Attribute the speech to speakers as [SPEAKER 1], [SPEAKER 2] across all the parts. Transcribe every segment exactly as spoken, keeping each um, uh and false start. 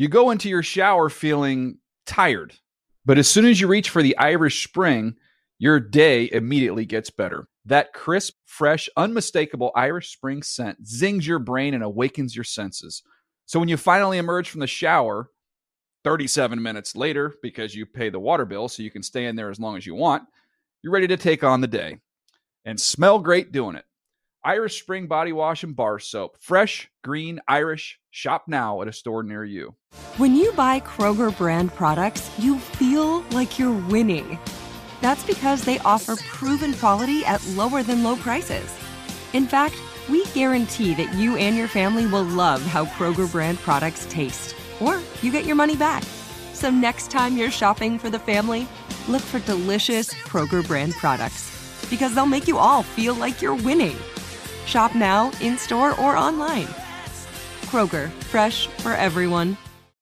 [SPEAKER 1] You go into your shower feeling tired, but as soon as you reach for the Irish Spring, your day immediately gets better. That crisp, fresh, unmistakable Irish Spring scent zings your brain and awakens your senses. So when you finally emerge from the shower, thirty-seven minutes later, because you pay the water bill so you can stay in there as long as you want, you're ready to take on the day. And smell great doing it. Irish Spring Body Wash and Bar Soap. Fresh, green, Irish. Shop now at a store near you.
[SPEAKER 2] When you buy Kroger brand products, you feel like you're winning. That's because they offer proven quality at lower than low prices. In fact, we guarantee that you and your family will love how Kroger brand products taste, or you get your money back. So next time you're shopping for the family, look for delicious Kroger brand products, because they'll make you all feel like you're winning. Shop now, in-store, or online. Kroger, fresh for everyone.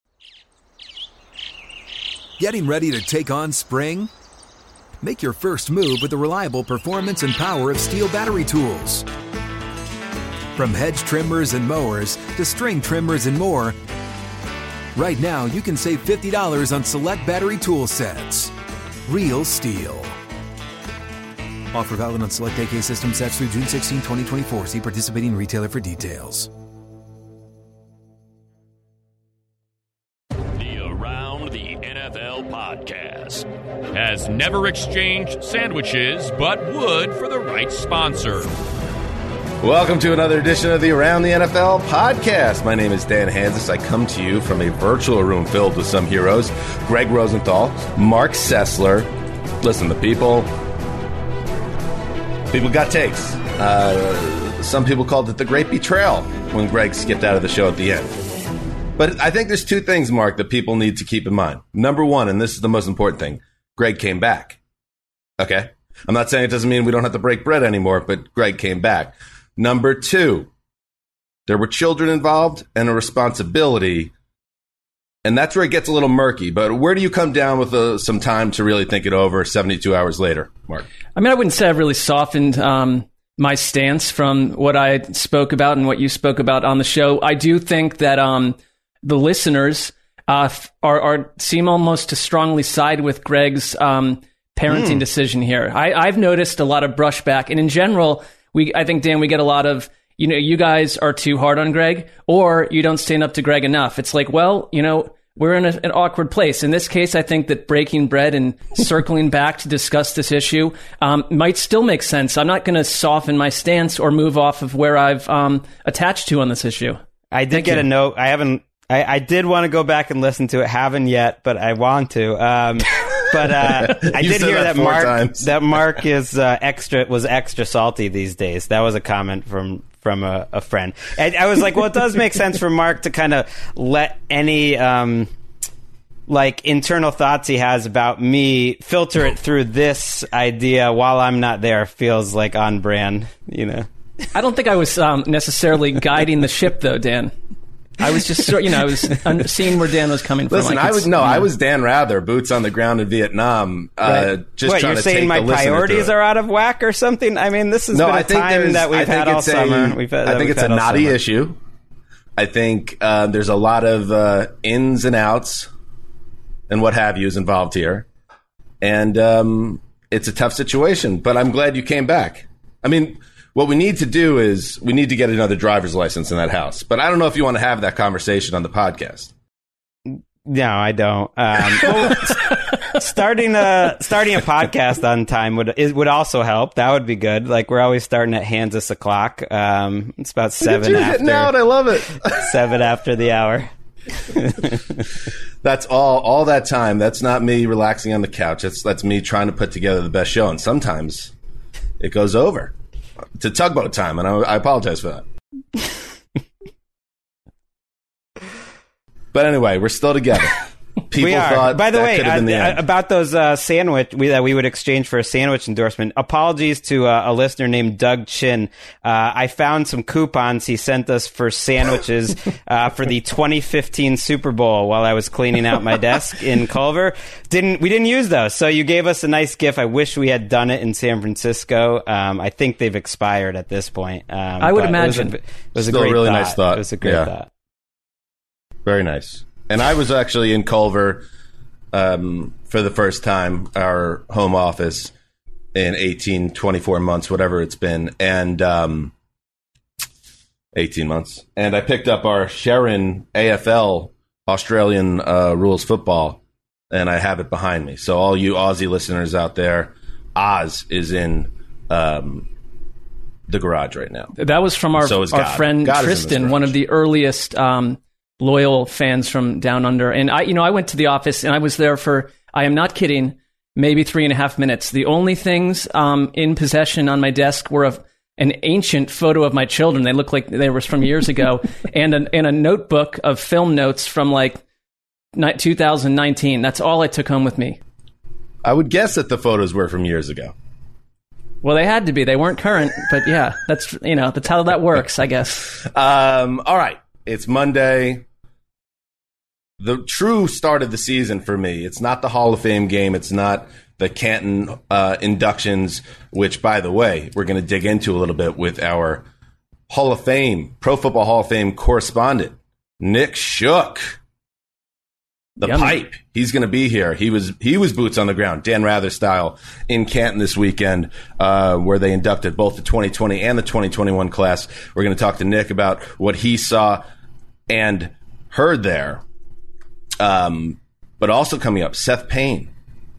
[SPEAKER 3] Getting ready to take on spring? Make your first move with the reliable performance and power of Steel battery tools. From hedge trimmers and mowers to string trimmers and more, right now you can save fifty dollars on select battery tool sets. Real Steel. Offer valid on select A K system sets through June sixteenth, twenty twenty-four. See participating retailer for details.
[SPEAKER 4] The Around the N F L podcast has never exchanged sandwiches but would for the right sponsor.
[SPEAKER 5] Welcome to another edition of the Around the N F L podcast. My name is Dan Hansis. I come to you from a virtual room filled with some heroes. Greg Rosenthal, Mark Sessler. Listen, the people... People got takes. Uh, some people called it the great betrayal when Greg skipped out of the show at the end. But I think there's two things, Mark, that people need to keep in mind. Number one, and this is the most important thing, Greg came back. Okay? I'm not saying it doesn't mean we don't have to break bread anymore, but Greg came back. Number two, there were children involved and a responsibility. And that's where it gets a little murky. But where do you come down with uh, some time to really think it over seventy-two hours later, Mark?
[SPEAKER 6] I mean, I wouldn't say I've really softened um, my stance from what I spoke about and what you spoke about on the show. I do think that um, the listeners uh, are, are seem almost to strongly side with Greg's um, parenting mm. decision here. I, I've noticed a lot of brushback. And in general, we I think, Dan, we get a lot of, you know, you guys are too hard on Greg, or you don't stand up to Greg enough. It's like, well, you know, we're in a, an awkward place. In this case, I think that breaking bread and circling back to discuss this issue um, might still make sense. I'm not going to soften my stance or move off of where I've um, attached to on this issue.
[SPEAKER 7] I did
[SPEAKER 6] Thank
[SPEAKER 7] get
[SPEAKER 6] you.
[SPEAKER 7] a note. I haven't. I, I did want to go back and listen to it. Haven't yet, but I want to. Um, but uh, I did hear that, that Mark times. that Mark is uh, extra was extra salty these days. That was a comment from. from a, a friend. And I was like, well, it does make sense for Mark to kind of let any um, like internal thoughts he has about me filter it through this idea while I'm not there. Feels like on brand, you know.
[SPEAKER 6] I don't think I was um, necessarily guiding the ship, though, Dan. I was just, you know, I was seeing where Dan was coming from.
[SPEAKER 5] Listen, I, I was no, you know. I was Dan Rather, boots on the ground in Vietnam. Uh,
[SPEAKER 7] right.
[SPEAKER 5] Just
[SPEAKER 7] what,
[SPEAKER 5] trying
[SPEAKER 7] you're
[SPEAKER 5] to
[SPEAKER 7] saying
[SPEAKER 5] take
[SPEAKER 7] my
[SPEAKER 5] the
[SPEAKER 7] priorities are out of whack or something? I mean, this has
[SPEAKER 5] no,
[SPEAKER 7] been a
[SPEAKER 5] I think
[SPEAKER 7] time that we've had all summer.
[SPEAKER 5] A,
[SPEAKER 7] we've had,
[SPEAKER 5] I think it's a knotty summer. issue. I think uh, there's a lot of uh, ins and outs and what have yous involved here, and um, it's a tough situation. But I'm glad you came back. I mean. What we need to do is we need to get another driver's license in that house. But I don't know if you want to have that conversation on the podcast.
[SPEAKER 7] No, I don't. Um, well, starting a starting a podcast on time would it would also help. That would be good. Like we're always starting at Hansis o'clock. Um, it's about seven
[SPEAKER 5] Look at you
[SPEAKER 7] after.
[SPEAKER 5] Hitting out. I love it.
[SPEAKER 7] seven after the hour.
[SPEAKER 5] That's all. All that time. That's not me relaxing on the couch. That's that's me trying to put together the best show. And sometimes it goes over. It's a tugboat time, and I, I apologize for that. But anyway, we're still together. People
[SPEAKER 7] we are.
[SPEAKER 5] thought
[SPEAKER 7] By the
[SPEAKER 5] that
[SPEAKER 7] way,
[SPEAKER 5] could have been the
[SPEAKER 7] uh,
[SPEAKER 5] end.
[SPEAKER 7] about those uh, sandwich we, that we would exchange for a sandwich endorsement. Apologies to uh, a listener named Doug Chin. Uh, I found some coupons he sent us for sandwiches uh, for the twenty fifteen Super Bowl while I was cleaning out my desk in Culver. Didn't we didn't use those? So you gave us a nice gift. I wish we had done it in San Francisco. Um, I think they've expired at this point. Um,
[SPEAKER 6] I would imagine.
[SPEAKER 7] It was a, it was
[SPEAKER 5] Still
[SPEAKER 7] a great
[SPEAKER 5] a really
[SPEAKER 7] thought.
[SPEAKER 5] nice thought.
[SPEAKER 7] It was a great
[SPEAKER 5] yeah.
[SPEAKER 7] thought.
[SPEAKER 5] Very nice. And I was actually in Culver um, for the first time, our home office, in eighteen, twenty-four months, whatever it's been. And um, eighteen months. And I picked up our Sharon A F L, Australian uh, rules football, and I have it behind me. So all you Aussie listeners out there, Oz is in um, the garage right now.
[SPEAKER 6] That was from our,
[SPEAKER 5] so
[SPEAKER 6] our friend God Tristan, one of the earliest um, loyal fans from down under. And I, you know, I went to the office and I was there for, I am not kidding, maybe three and a half minutes. The only things um, in possession on my desk were of an ancient photo of my children. They look like they were from years ago, and a, and a notebook of film notes from like two thousand nineteen. That's all I took home with me.
[SPEAKER 5] I would guess that the photos were from years ago.
[SPEAKER 6] Well, they had to be. They weren't current, but yeah, that's, you know, that's how that works, I guess.
[SPEAKER 5] Um, all right. It's Monday. The true start of the season for me. It's not the Hall of Fame game. It's not the Canton uh, inductions, which, by the way, we're going to dig into a little bit with our Hall of Fame, Pro Football Hall of Fame correspondent, Nick Shook. The Yummy. Pipe. He's going to be here. He was he was boots on the ground, Dan Rather style, in Canton this weekend, uh, where they inducted both the twenty twenty and the twenty twenty-one class. We're going to talk to Nick about what he saw and heard there. Um, but also coming up, Seth Payne.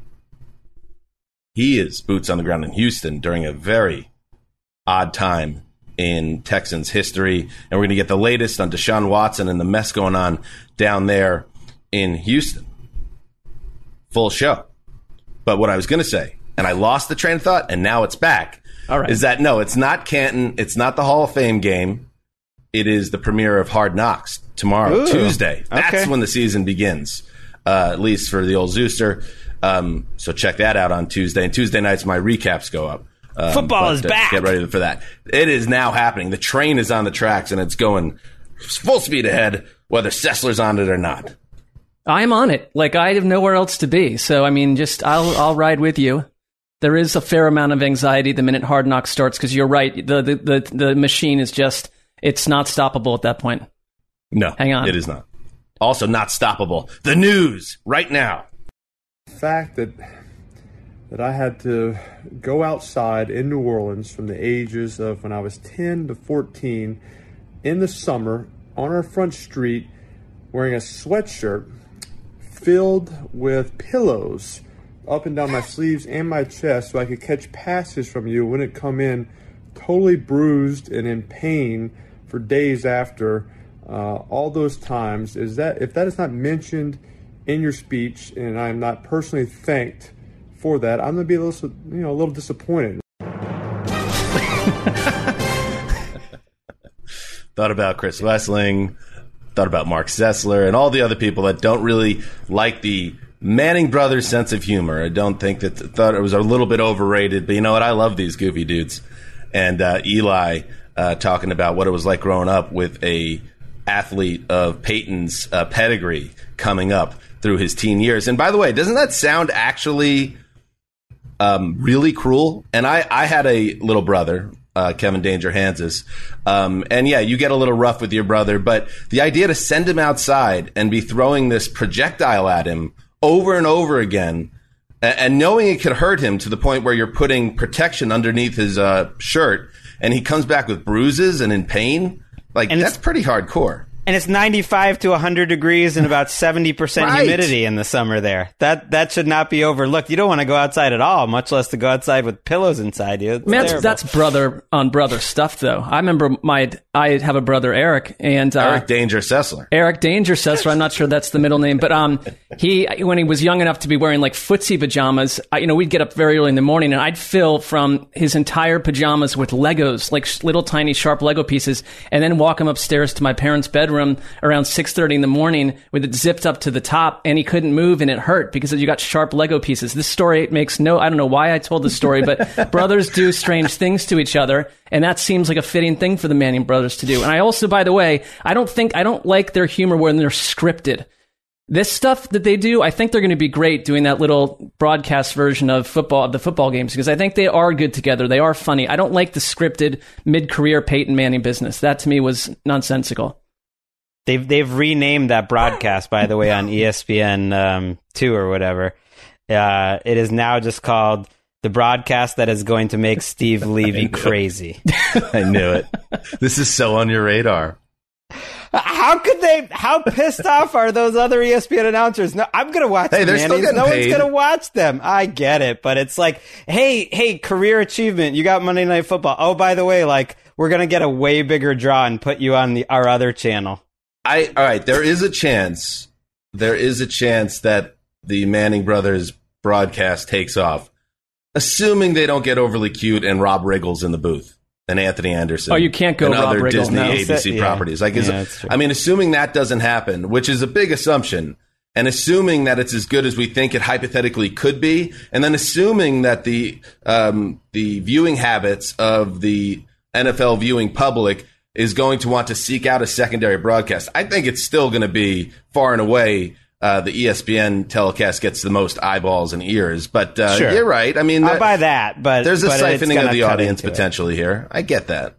[SPEAKER 5] He is boots on the ground in Houston during a very odd time in Texans history. And we're going to get the latest on Deshaun Watson and the mess going on down there in Houston. Full show. But what I was going to say, and I lost the train of thought, and now it's back,
[SPEAKER 6] All right.
[SPEAKER 5] is that no, it's not Canton. It's not the Hall of Fame game. It is the premiere of Hard Knocks tomorrow, Ooh, Tuesday. That's okay. when the season begins, uh, at least for the old Zooster. Um, so check that out on Tuesday. And Tuesday nights, my recaps go up. Um,
[SPEAKER 7] Football
[SPEAKER 5] but,
[SPEAKER 7] is
[SPEAKER 5] uh,
[SPEAKER 7] back.
[SPEAKER 5] Get ready for that. It is now happening. The train is on the tracks, and it's going full speed ahead, whether Sessler's on it or not.
[SPEAKER 6] I'm on it. Like, I have nowhere else to be. So, I mean, just I'll I'll ride with you. There is a fair amount of anxiety the minute Hard Knocks starts, because you're right. The, the the the machine is just, it's not stoppable at that point.
[SPEAKER 5] No,
[SPEAKER 6] hang on.
[SPEAKER 5] It is not. Also not stoppable. The news right now.
[SPEAKER 8] The fact that that I had to go outside in New Orleans from the ages of when I was ten to fourteen in the summer on our front street wearing a sweatshirt filled with pillows up and down my sleeves and my chest so I could catch passes from you when it come in totally bruised and in pain for days after. Uh, all those times, is that if that is not mentioned in your speech and I'm not personally thanked for that, I'm going to be a little, you know, a little disappointed.
[SPEAKER 5] Thought about Chris Wessling, thought about Mark Sessler, and all the other people that don't really like the Manning brothers' sense of humor. I don't think that, thought it was a little bit overrated, but you know what? I love these goofy dudes. And uh, Eli uh, talking about what it was like growing up with a athlete of Peyton's uh, pedigree coming up through his teen years. And by the way, doesn't that sound actually um, really cruel? And I, I had a little brother, uh, Kevin Danger Hanses. Um, and yeah, you get a little rough with your brother, but the idea to send him outside and be throwing this projectile at him over and over again, and, and knowing it could hurt him to the point where you're putting protection underneath his uh, shirt, and he comes back with bruises and in pain, like, and that's pretty hardcore.
[SPEAKER 7] And it's ninety-five to one hundred degrees and about seventy percent right. humidity in the summer there. That that should not be overlooked. You don't want to go outside at all, much less to go outside with pillows inside you. It's
[SPEAKER 6] Man, that's, that's brother on brother stuff, though. I remember my I have a brother, Eric, and uh,
[SPEAKER 5] Eric Danger Sessler.
[SPEAKER 6] Eric Danger Sessler. I'm not sure that's the middle name, but um, he when he was young enough to be wearing like footsie pajamas, I, you know, we'd get up very early in the morning, and I'd fill from his entire pajamas with Legos, like little tiny sharp Lego pieces, and then walk him upstairs to my parents' bedroom around six thirty in the morning with it zipped up to the top, and he couldn't move, and it hurt because you got sharp Lego pieces. This story makes no, I don't know why I told this story, but brothers do strange things to each other, and that seems like a fitting thing for the Manning brothers to do. And I also, by the way, I don't think, I don't like their humor when they're scripted. This stuff that they do, I think they're going to be great doing that little broadcast version of football, of the football games, because I think they are good together. They are funny. I don't like the scripted mid-career Peyton Manning business. That to me was nonsensical.
[SPEAKER 7] They've they've renamed that broadcast, by the way, on E S P N um, two or whatever. Uh, it is now just called the broadcast that is going to make Steve Levy crazy.
[SPEAKER 5] I knew it. This is so on your radar.
[SPEAKER 7] How could they? How pissed off are those other E S P N announcers? No, I'm gonna watch.
[SPEAKER 5] Hey,
[SPEAKER 7] the
[SPEAKER 5] they're still
[SPEAKER 7] Mannies.
[SPEAKER 5] getting
[SPEAKER 7] No
[SPEAKER 5] paid.
[SPEAKER 7] one's gonna watch them. I get it, but it's like, hey, hey, career achievement. You got Monday Night Football. Oh, by the way, like we're gonna get a way bigger draw and put you on the our other channel.
[SPEAKER 5] I all right. There is a chance. There is a chance that the Manning brothers broadcast takes off, assuming they don't get overly cute and Rob Riggle's in the booth. And Anthony Anderson.
[SPEAKER 6] Oh, you can't go
[SPEAKER 5] and
[SPEAKER 6] Rob
[SPEAKER 5] other
[SPEAKER 6] Riggle,
[SPEAKER 5] Disney
[SPEAKER 6] no.
[SPEAKER 5] A B C
[SPEAKER 7] Yeah.
[SPEAKER 5] properties. Like, is,
[SPEAKER 7] Yeah, that's true.
[SPEAKER 5] I mean, assuming that doesn't happen, which is a big assumption, and assuming that it's as good as we think it hypothetically could be, and then assuming that the um, the viewing habits of the N F L viewing public is going to want to seek out a secondary broadcast, I think it's still going to be far and away. Uh, the E S P N telecast gets the most eyeballs and ears, but uh,
[SPEAKER 7] Sure.
[SPEAKER 5] you're right. I mean,
[SPEAKER 7] I'll
[SPEAKER 5] that-
[SPEAKER 7] buy that, but
[SPEAKER 5] there's a
[SPEAKER 7] but it's
[SPEAKER 5] siphoning
[SPEAKER 7] gonna
[SPEAKER 5] of the
[SPEAKER 7] cut
[SPEAKER 5] audience
[SPEAKER 7] into it.
[SPEAKER 5] potentially here. I get that.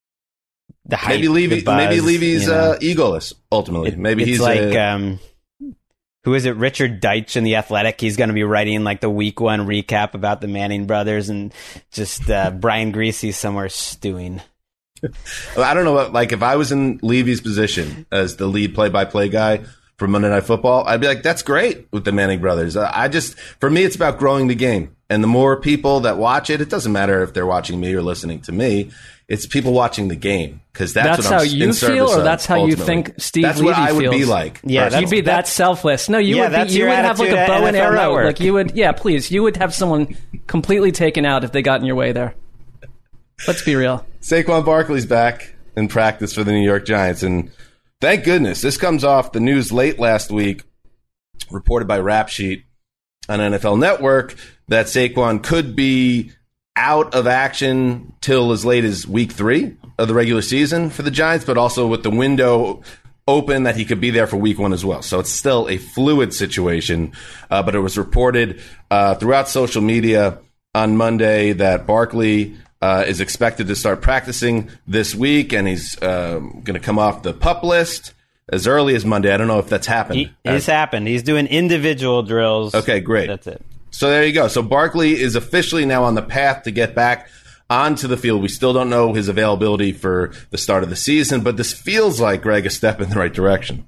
[SPEAKER 7] The hype,
[SPEAKER 5] Maybe Levy,
[SPEAKER 7] the buzz,
[SPEAKER 5] maybe Levy's
[SPEAKER 7] you know.
[SPEAKER 5] uh, egoless. Ultimately,
[SPEAKER 7] It-
[SPEAKER 5] maybe
[SPEAKER 7] it's
[SPEAKER 5] he's
[SPEAKER 7] like
[SPEAKER 5] a,
[SPEAKER 7] um, who is it? Richard Deitch in The Athletic. He's going to be writing like the week one recap about the Manning brothers, and just uh, Brian Greasy somewhere stewing.
[SPEAKER 5] I don't know what, like if I was in Levy's position as the lead play-by-play guy for Monday Night Football, I'd be like, that's great with the Manning brothers. Uh, I just, for me, it's about growing the game. And the more people that watch it, it doesn't matter if they're watching me or listening to me. It's people watching the game, because that's,
[SPEAKER 6] That's
[SPEAKER 5] what I'm
[SPEAKER 6] how
[SPEAKER 5] s- in
[SPEAKER 6] you
[SPEAKER 5] service
[SPEAKER 6] feel, or
[SPEAKER 5] of,
[SPEAKER 6] that's how you
[SPEAKER 5] ultimately.
[SPEAKER 6] think Steve
[SPEAKER 5] That's what
[SPEAKER 6] Levy
[SPEAKER 5] I would be
[SPEAKER 6] feels?
[SPEAKER 5] like.
[SPEAKER 7] Yeah,
[SPEAKER 5] personally.
[SPEAKER 6] You'd be that selfless. No, you
[SPEAKER 7] Yeah,
[SPEAKER 6] would be,
[SPEAKER 7] that's
[SPEAKER 6] you
[SPEAKER 7] your
[SPEAKER 6] would have like a
[SPEAKER 7] attitude at
[SPEAKER 6] bow and
[SPEAKER 7] N F L
[SPEAKER 6] arrow.
[SPEAKER 7] Network.
[SPEAKER 6] Like you would, yeah, please. You would have someone completely taken out if they got in your way there. Let's be real.
[SPEAKER 5] Saquon Barkley's back in practice for the New York Giants, and thank goodness. This comes off the news late last week, reported by Rap Sheet on N F L Network, that Saquon could be out of action till as late as week three of the regular season for the Giants, but also with the window open that he could be there for week one as well. So it's still a fluid situation, uh, but it was reported uh, throughout social media on Monday that Barkley uh, is expected to start practicing this week, and he's um, going to come off the PUP list as early as Monday. I don't know if that's happened.
[SPEAKER 7] He, it's happened. He's doing individual drills.
[SPEAKER 5] Okay, great.
[SPEAKER 7] That's it.
[SPEAKER 5] So there you go. So Barkley is officially now on the path to get back onto the field. We still don't know his availability for the start of the season, but this feels like, Greg, a step in the right direction.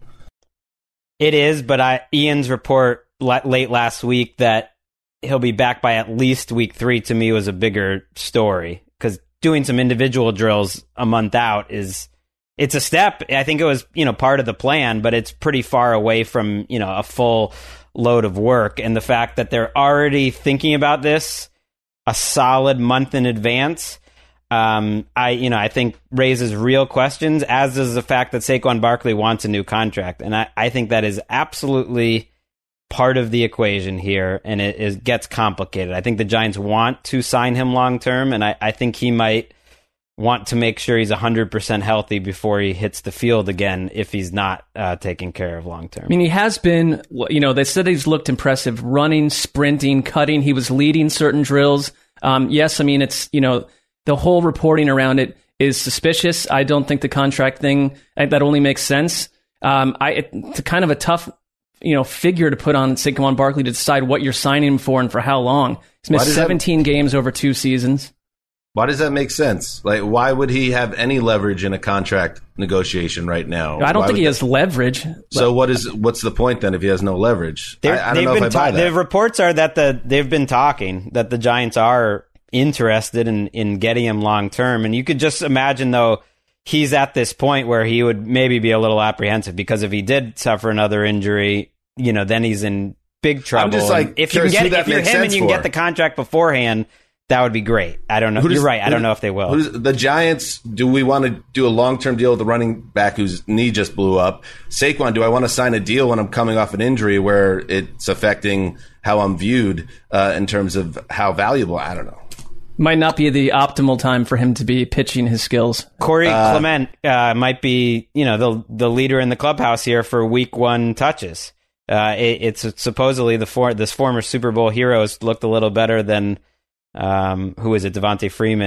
[SPEAKER 7] It is, but I, Ian's report la- late last week that he'll be back by at least week three, to me, was a bigger story, because doing some individual drills a month out is, it's a step. I think it was, you know, part of the plan, but it's pretty far away from, you know, a full load of work. And the fact that they're already thinking about this a solid month in advance, um, I, you know, I think raises real questions, as does the fact that Saquon Barkley wants a new contract. And I, I think that is absolutely part of the equation here, and it is, gets complicated. I think the Giants want to sign him long term, and I, I think he might want to make sure he's one hundred percent healthy before he hits the field again if he's not uh, taken care of long term.
[SPEAKER 6] I mean, he has been, you know, they said he's looked impressive running, sprinting, cutting. He was leading certain drills. Um, yes, I mean, it's, you know, the whole reporting around it is suspicious. I don't think the contract thing, that only makes sense. Um, I, it's kind of a tough, you know, figure to put on Saquon Barkley to decide what you're signing him for and for how long. He's missed seventeen that, games over two seasons.
[SPEAKER 5] Why does that make sense? Like, why would he have any leverage in a contract negotiation right now?
[SPEAKER 6] I don't
[SPEAKER 5] why
[SPEAKER 6] think he
[SPEAKER 5] that,
[SPEAKER 6] has leverage.
[SPEAKER 5] So what is what's the point then if he has no leverage?
[SPEAKER 7] I,
[SPEAKER 5] I don't know if I buy
[SPEAKER 7] ta-
[SPEAKER 5] that.
[SPEAKER 7] The reports are that the they've been talking that the Giants are interested in, in getting him long term, and you could just imagine though he's at this point where he would maybe be a little apprehensive, because if he did suffer another injury, you know, then he's in big trouble.
[SPEAKER 5] I'm just like,
[SPEAKER 7] if you can get if you're him and you can
[SPEAKER 5] for.
[SPEAKER 7] get the contract beforehand, that would be great. I don't know.
[SPEAKER 5] Does,
[SPEAKER 7] You're right. I don't
[SPEAKER 5] who,
[SPEAKER 7] know if they will.
[SPEAKER 5] Who's, the Giants, do we want to do a long-term deal with the running back whose knee just blew up? Saquon, do I want to sign a deal when I'm coming off an injury where it's affecting how I'm viewed uh, in terms of how valuable? I don't know.
[SPEAKER 6] Might not be the optimal time for him to be pitching his skills.
[SPEAKER 7] Corey
[SPEAKER 5] uh,
[SPEAKER 7] Clement uh, might be, you know, the the leader in the clubhouse here for week one touches. Uh, it, it's supposedly the for, this former Super Bowl hero has looked a little better than um, who is it, Devontae Freeman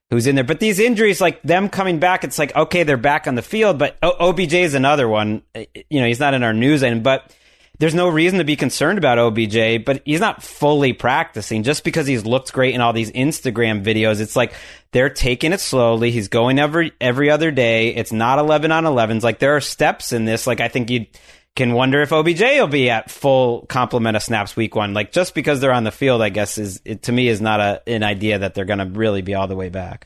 [SPEAKER 7] who's in there. But these injuries, like them coming back, it's like, okay, they're back on the field, but o- O B J is another one. You know, he's not in our news item, but there's no reason to be concerned about O B J, but he's not fully practicing just because he's looked great in all these Instagram videos. It's like they're taking it slowly. He's going every every other day. It's not eleven on elevens. Like there are steps in this. Like I think you can wonder if O B J will be at full complement of snaps week one. Like just because they're on the field, I guess is it, to me is not a, an idea that they're going to really be all the way back.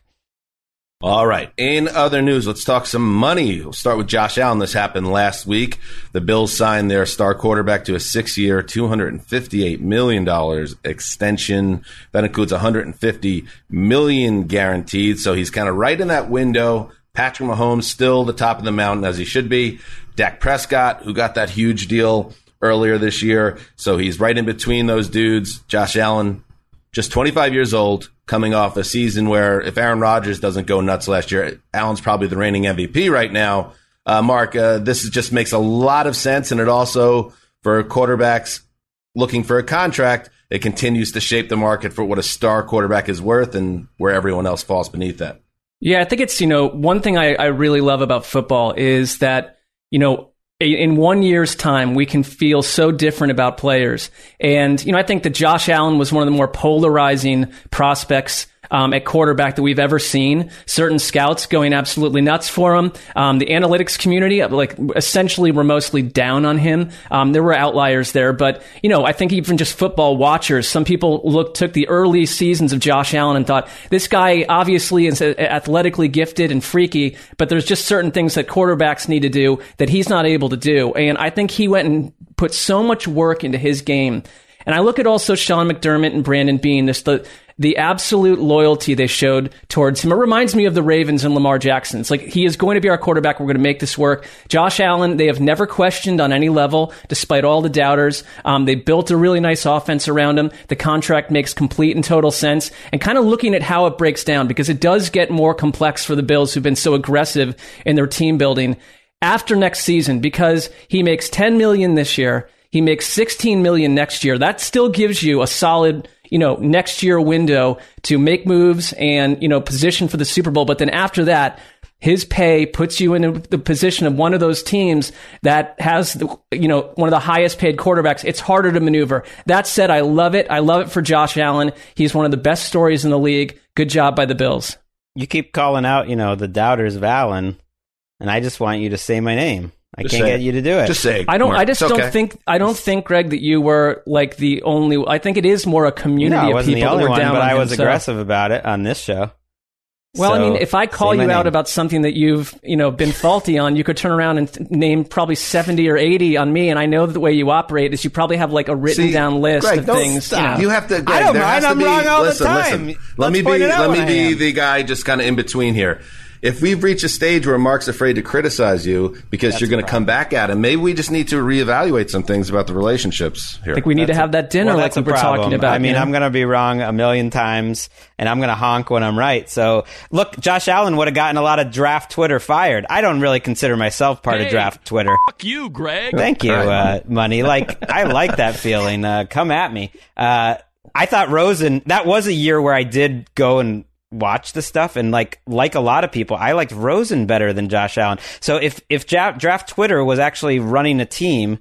[SPEAKER 5] All right. In other news, let's talk some money. We'll start with Josh Allen. This happened last week. The Bills signed their star quarterback to a six-year, two hundred fifty-eight million dollars extension. That includes one hundred fifty million dollars guaranteed. So he's kind of right in that window. Patrick Mahomes still the top of the mountain as he should be. Dak Prescott, who got that huge deal earlier this year. So he's right in between those dudes. Josh Allen, just twenty-five years old, coming off a season where if Aaron Rodgers doesn't go nuts last year, Allen's probably the reigning M V P right now. Uh, Mark, uh, this is, just makes a lot of sense, and it also, for quarterbacks looking for a contract, it continues to shape the market for what a star quarterback is worth and where everyone else falls beneath that.
[SPEAKER 6] Yeah, I think it's, you know, one thing I, I really love about football is that, you know, in one year's time, we can feel so different about players. And, you know, I think that Josh Allen was one of the more polarizing prospects um, at quarterback that we've ever seen. Certain scouts going absolutely nuts for him. Um, the analytics community, like, essentially were mostly down on him. Um, there were outliers there, but, you know, I think even just football watchers, some people look took the early seasons of Josh Allen and thought, this guy obviously is athletically gifted and freaky, but there's just certain things that quarterbacks need to do that he's not able to do. And I think he went and put so much work into his game. And I look at also Sean McDermott and Brandon Beane, this the the absolute loyalty they showed towards him. It reminds me of the Ravens and Lamar Jackson. It's like, he is going to be our quarterback. We're going to make this work. Josh Allen, they have never questioned on any level, despite all the doubters. Um, they built a really nice offense around him. The contract makes complete and total sense. And kind of looking at how it breaks down, because it does get more complex for the Bills, who've been so aggressive in their team building after next season, because he makes ten million dollars this year. He makes sixteen million dollars next year. That still gives you a solid, you know, next year window to make moves and, you know, position for the Super Bowl. But then after that, his pay puts you in the position of one of those teams that has, the, you know, one of the highest paid quarterbacks. It's harder to maneuver. That said, I love it. I love it for Josh Allen. He's one of the best stories in the league. Good job by the Bills.
[SPEAKER 7] You keep calling out, you know, the doubters of Allen, and I just want you to say my name. I just can't get you to do it.
[SPEAKER 5] Just say.
[SPEAKER 6] I don't.
[SPEAKER 5] Mark.
[SPEAKER 6] I just
[SPEAKER 5] it's
[SPEAKER 6] don't
[SPEAKER 5] okay.
[SPEAKER 6] think. I don't think, Greg, that you were like the only. I think it is more a community
[SPEAKER 7] no, I
[SPEAKER 6] of
[SPEAKER 7] wasn't
[SPEAKER 6] people
[SPEAKER 7] the only
[SPEAKER 6] that were
[SPEAKER 7] one,
[SPEAKER 6] down
[SPEAKER 7] but
[SPEAKER 6] on
[SPEAKER 7] I
[SPEAKER 6] him,
[SPEAKER 7] was
[SPEAKER 6] so.
[SPEAKER 7] aggressive about it on this show.
[SPEAKER 6] Well,
[SPEAKER 7] so,
[SPEAKER 6] I mean, if I call you out
[SPEAKER 7] name.
[SPEAKER 6] about something that you've, you know, been faulty on, you could turn around and th- name probably seventy or eighty on me. And I know that the way you operate is you probably have like a written
[SPEAKER 5] See,
[SPEAKER 6] down list
[SPEAKER 5] Greg,
[SPEAKER 6] of
[SPEAKER 5] don't
[SPEAKER 6] things.
[SPEAKER 5] Stop.
[SPEAKER 6] You know.
[SPEAKER 5] You have to. Greg,
[SPEAKER 7] I don't
[SPEAKER 5] there
[SPEAKER 7] mind.
[SPEAKER 5] has to
[SPEAKER 7] I'm
[SPEAKER 5] be,
[SPEAKER 7] wrong all
[SPEAKER 5] listen,
[SPEAKER 7] the time.
[SPEAKER 5] Listen.
[SPEAKER 7] Let's
[SPEAKER 5] Let me
[SPEAKER 7] point
[SPEAKER 5] be.
[SPEAKER 7] it out
[SPEAKER 5] Let me
[SPEAKER 7] when I
[SPEAKER 5] be
[SPEAKER 7] am.
[SPEAKER 5] the guy just kind of in between here. If we've reached a stage where Mark's afraid to criticize you because
[SPEAKER 7] That's
[SPEAKER 5] you're going to come back at him, maybe we just need to reevaluate some things about the relationships here.
[SPEAKER 6] I think we need
[SPEAKER 7] That's
[SPEAKER 6] to have that dinner
[SPEAKER 7] well,
[SPEAKER 6] like
[SPEAKER 7] that's
[SPEAKER 6] we
[SPEAKER 7] a
[SPEAKER 6] were
[SPEAKER 7] problem.
[SPEAKER 6] talking about.
[SPEAKER 7] I mean,
[SPEAKER 6] you know?
[SPEAKER 7] I'm going to be wrong a million times, and I'm going to honk when I'm right. So, look, Josh Allen would have gotten a lot of draft Twitter fired. I don't really consider myself part
[SPEAKER 4] Hey,
[SPEAKER 7] of draft Twitter.
[SPEAKER 4] Fuck you, Greg.
[SPEAKER 7] Thank you, uh, Money. Like, I like that feeling. Uh, come at me. Uh, I thought Rosen, that was a year where I did go and watch the stuff, and like like a lot of people, I liked Rosen better than Josh Allen. So if if ja- draft Twitter was actually running a team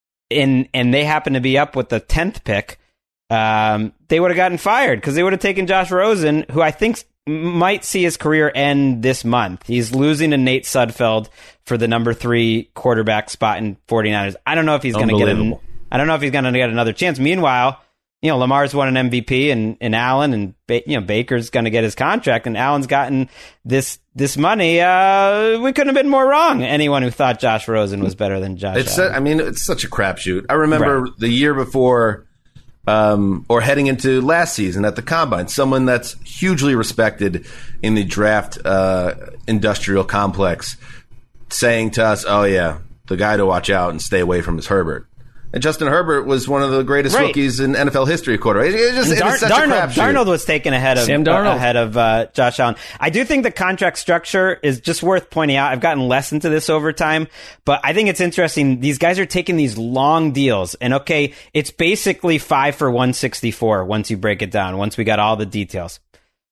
[SPEAKER 7] in and they happened to be up with the tenth pick, um, they would have gotten fired because they would have taken Josh Rosen, who I think might see his career end this month. He's losing to Nate Sudfeld for the number three quarterback spot in 49ers. I don't know if he's going to get an, I don't know if he's going to get another chance. Meanwhile, you know, Lamar's won an M V P, and, and Allen and ba- you know Baker's going to get his contract, and Allen's gotten this this money. Uh, we couldn't have been more wrong. Anyone who thought Josh Rosen was better than Josh
[SPEAKER 5] It's.
[SPEAKER 7] Allen.
[SPEAKER 5] A, I mean, it's such a crapshoot. I remember
[SPEAKER 7] Right.
[SPEAKER 5] the year before, um, or heading into last season at the Combine, someone that's hugely respected in the draft uh, industrial complex, saying to us, "Oh yeah, the guy to watch out and stay away from is Herbert." And Justin Herbert was one of the greatest
[SPEAKER 7] Right.
[SPEAKER 5] rookies in N F L history. Quarter, it, it just, it
[SPEAKER 7] Dar-
[SPEAKER 5] is such
[SPEAKER 7] Darnold,
[SPEAKER 5] a crapshoot.
[SPEAKER 7] Darnold was taken ahead of
[SPEAKER 6] Sam Darnold.
[SPEAKER 7] uh, ahead of uh, Josh Allen. I do think the contract structure is just worth pointing out. I've gotten less into this over time, but I think it's interesting. These guys are taking these long deals, and okay, it's basically five for one sixty-four once you break it down. Once we got all the details,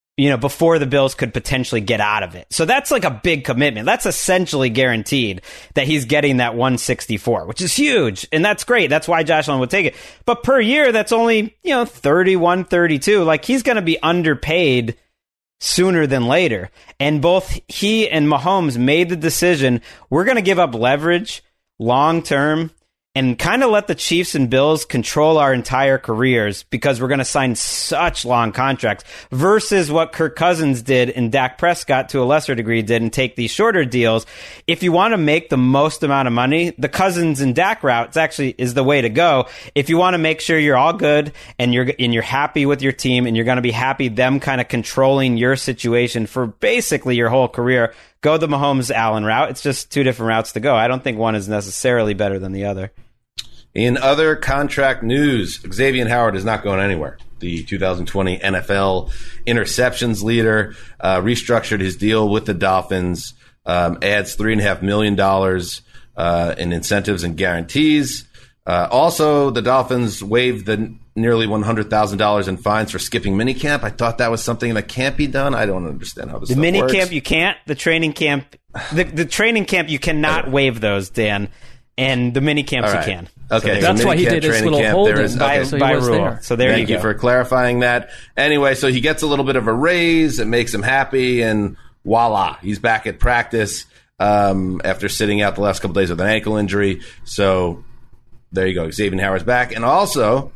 [SPEAKER 7] you know, before the Bills could potentially get out of it. So that's like a big commitment. That's essentially guaranteed that he's getting that one sixty-four, which is huge. And that's great. That's why Josh Allen would take it. But per year, that's only, you know, thirty-one, thirty-two. Like, he's going to be underpaid sooner than later. And both he and Mahomes made the decision, we're going to give up leverage long term and kind of let the Chiefs and Bills control our entire careers because we're going to sign such long contracts versus what Kirk Cousins did and Dak Prescott to a lesser degree did and take these shorter deals. If you want to make the most amount of money, the Cousins and Dak route actually is the way to go. If you want to make sure you're all good and you're and you're happy with your team and you're going to be happy them kind of controlling your situation for basically your whole career, go the Mahomes Allen route. It's just two different routes to go. I don't think one is necessarily better than the other.
[SPEAKER 5] In other contract news, Xavier Howard is not going anywhere. The two thousand twenty N F L interceptions leader uh, restructured his deal with the Dolphins, um, adds three and a half million dollars uh, in incentives and guarantees. Uh, also, the Dolphins waived the nearly one hundred thousand dollars in fines for skipping minicamp. I thought that was something that can't be done. I don't understand how this
[SPEAKER 7] the
[SPEAKER 5] stuff works.
[SPEAKER 7] The minicamp you can't. The training camp, the, the training camp you cannot waive those, Dan. And the mini camps right. you can.
[SPEAKER 5] Okay,
[SPEAKER 6] so that's why he did his little hold in
[SPEAKER 7] by,
[SPEAKER 6] okay, so
[SPEAKER 7] by rule.
[SPEAKER 6] There.
[SPEAKER 7] So there
[SPEAKER 5] Thank
[SPEAKER 7] you
[SPEAKER 5] go.
[SPEAKER 7] go.
[SPEAKER 5] Thank you for clarifying that. Anyway, so he gets a little bit of a raise. It makes him happy, and voila, he's back at practice um, after sitting out the last couple days with an ankle injury. So there you go. Xavier Howard's back. And also,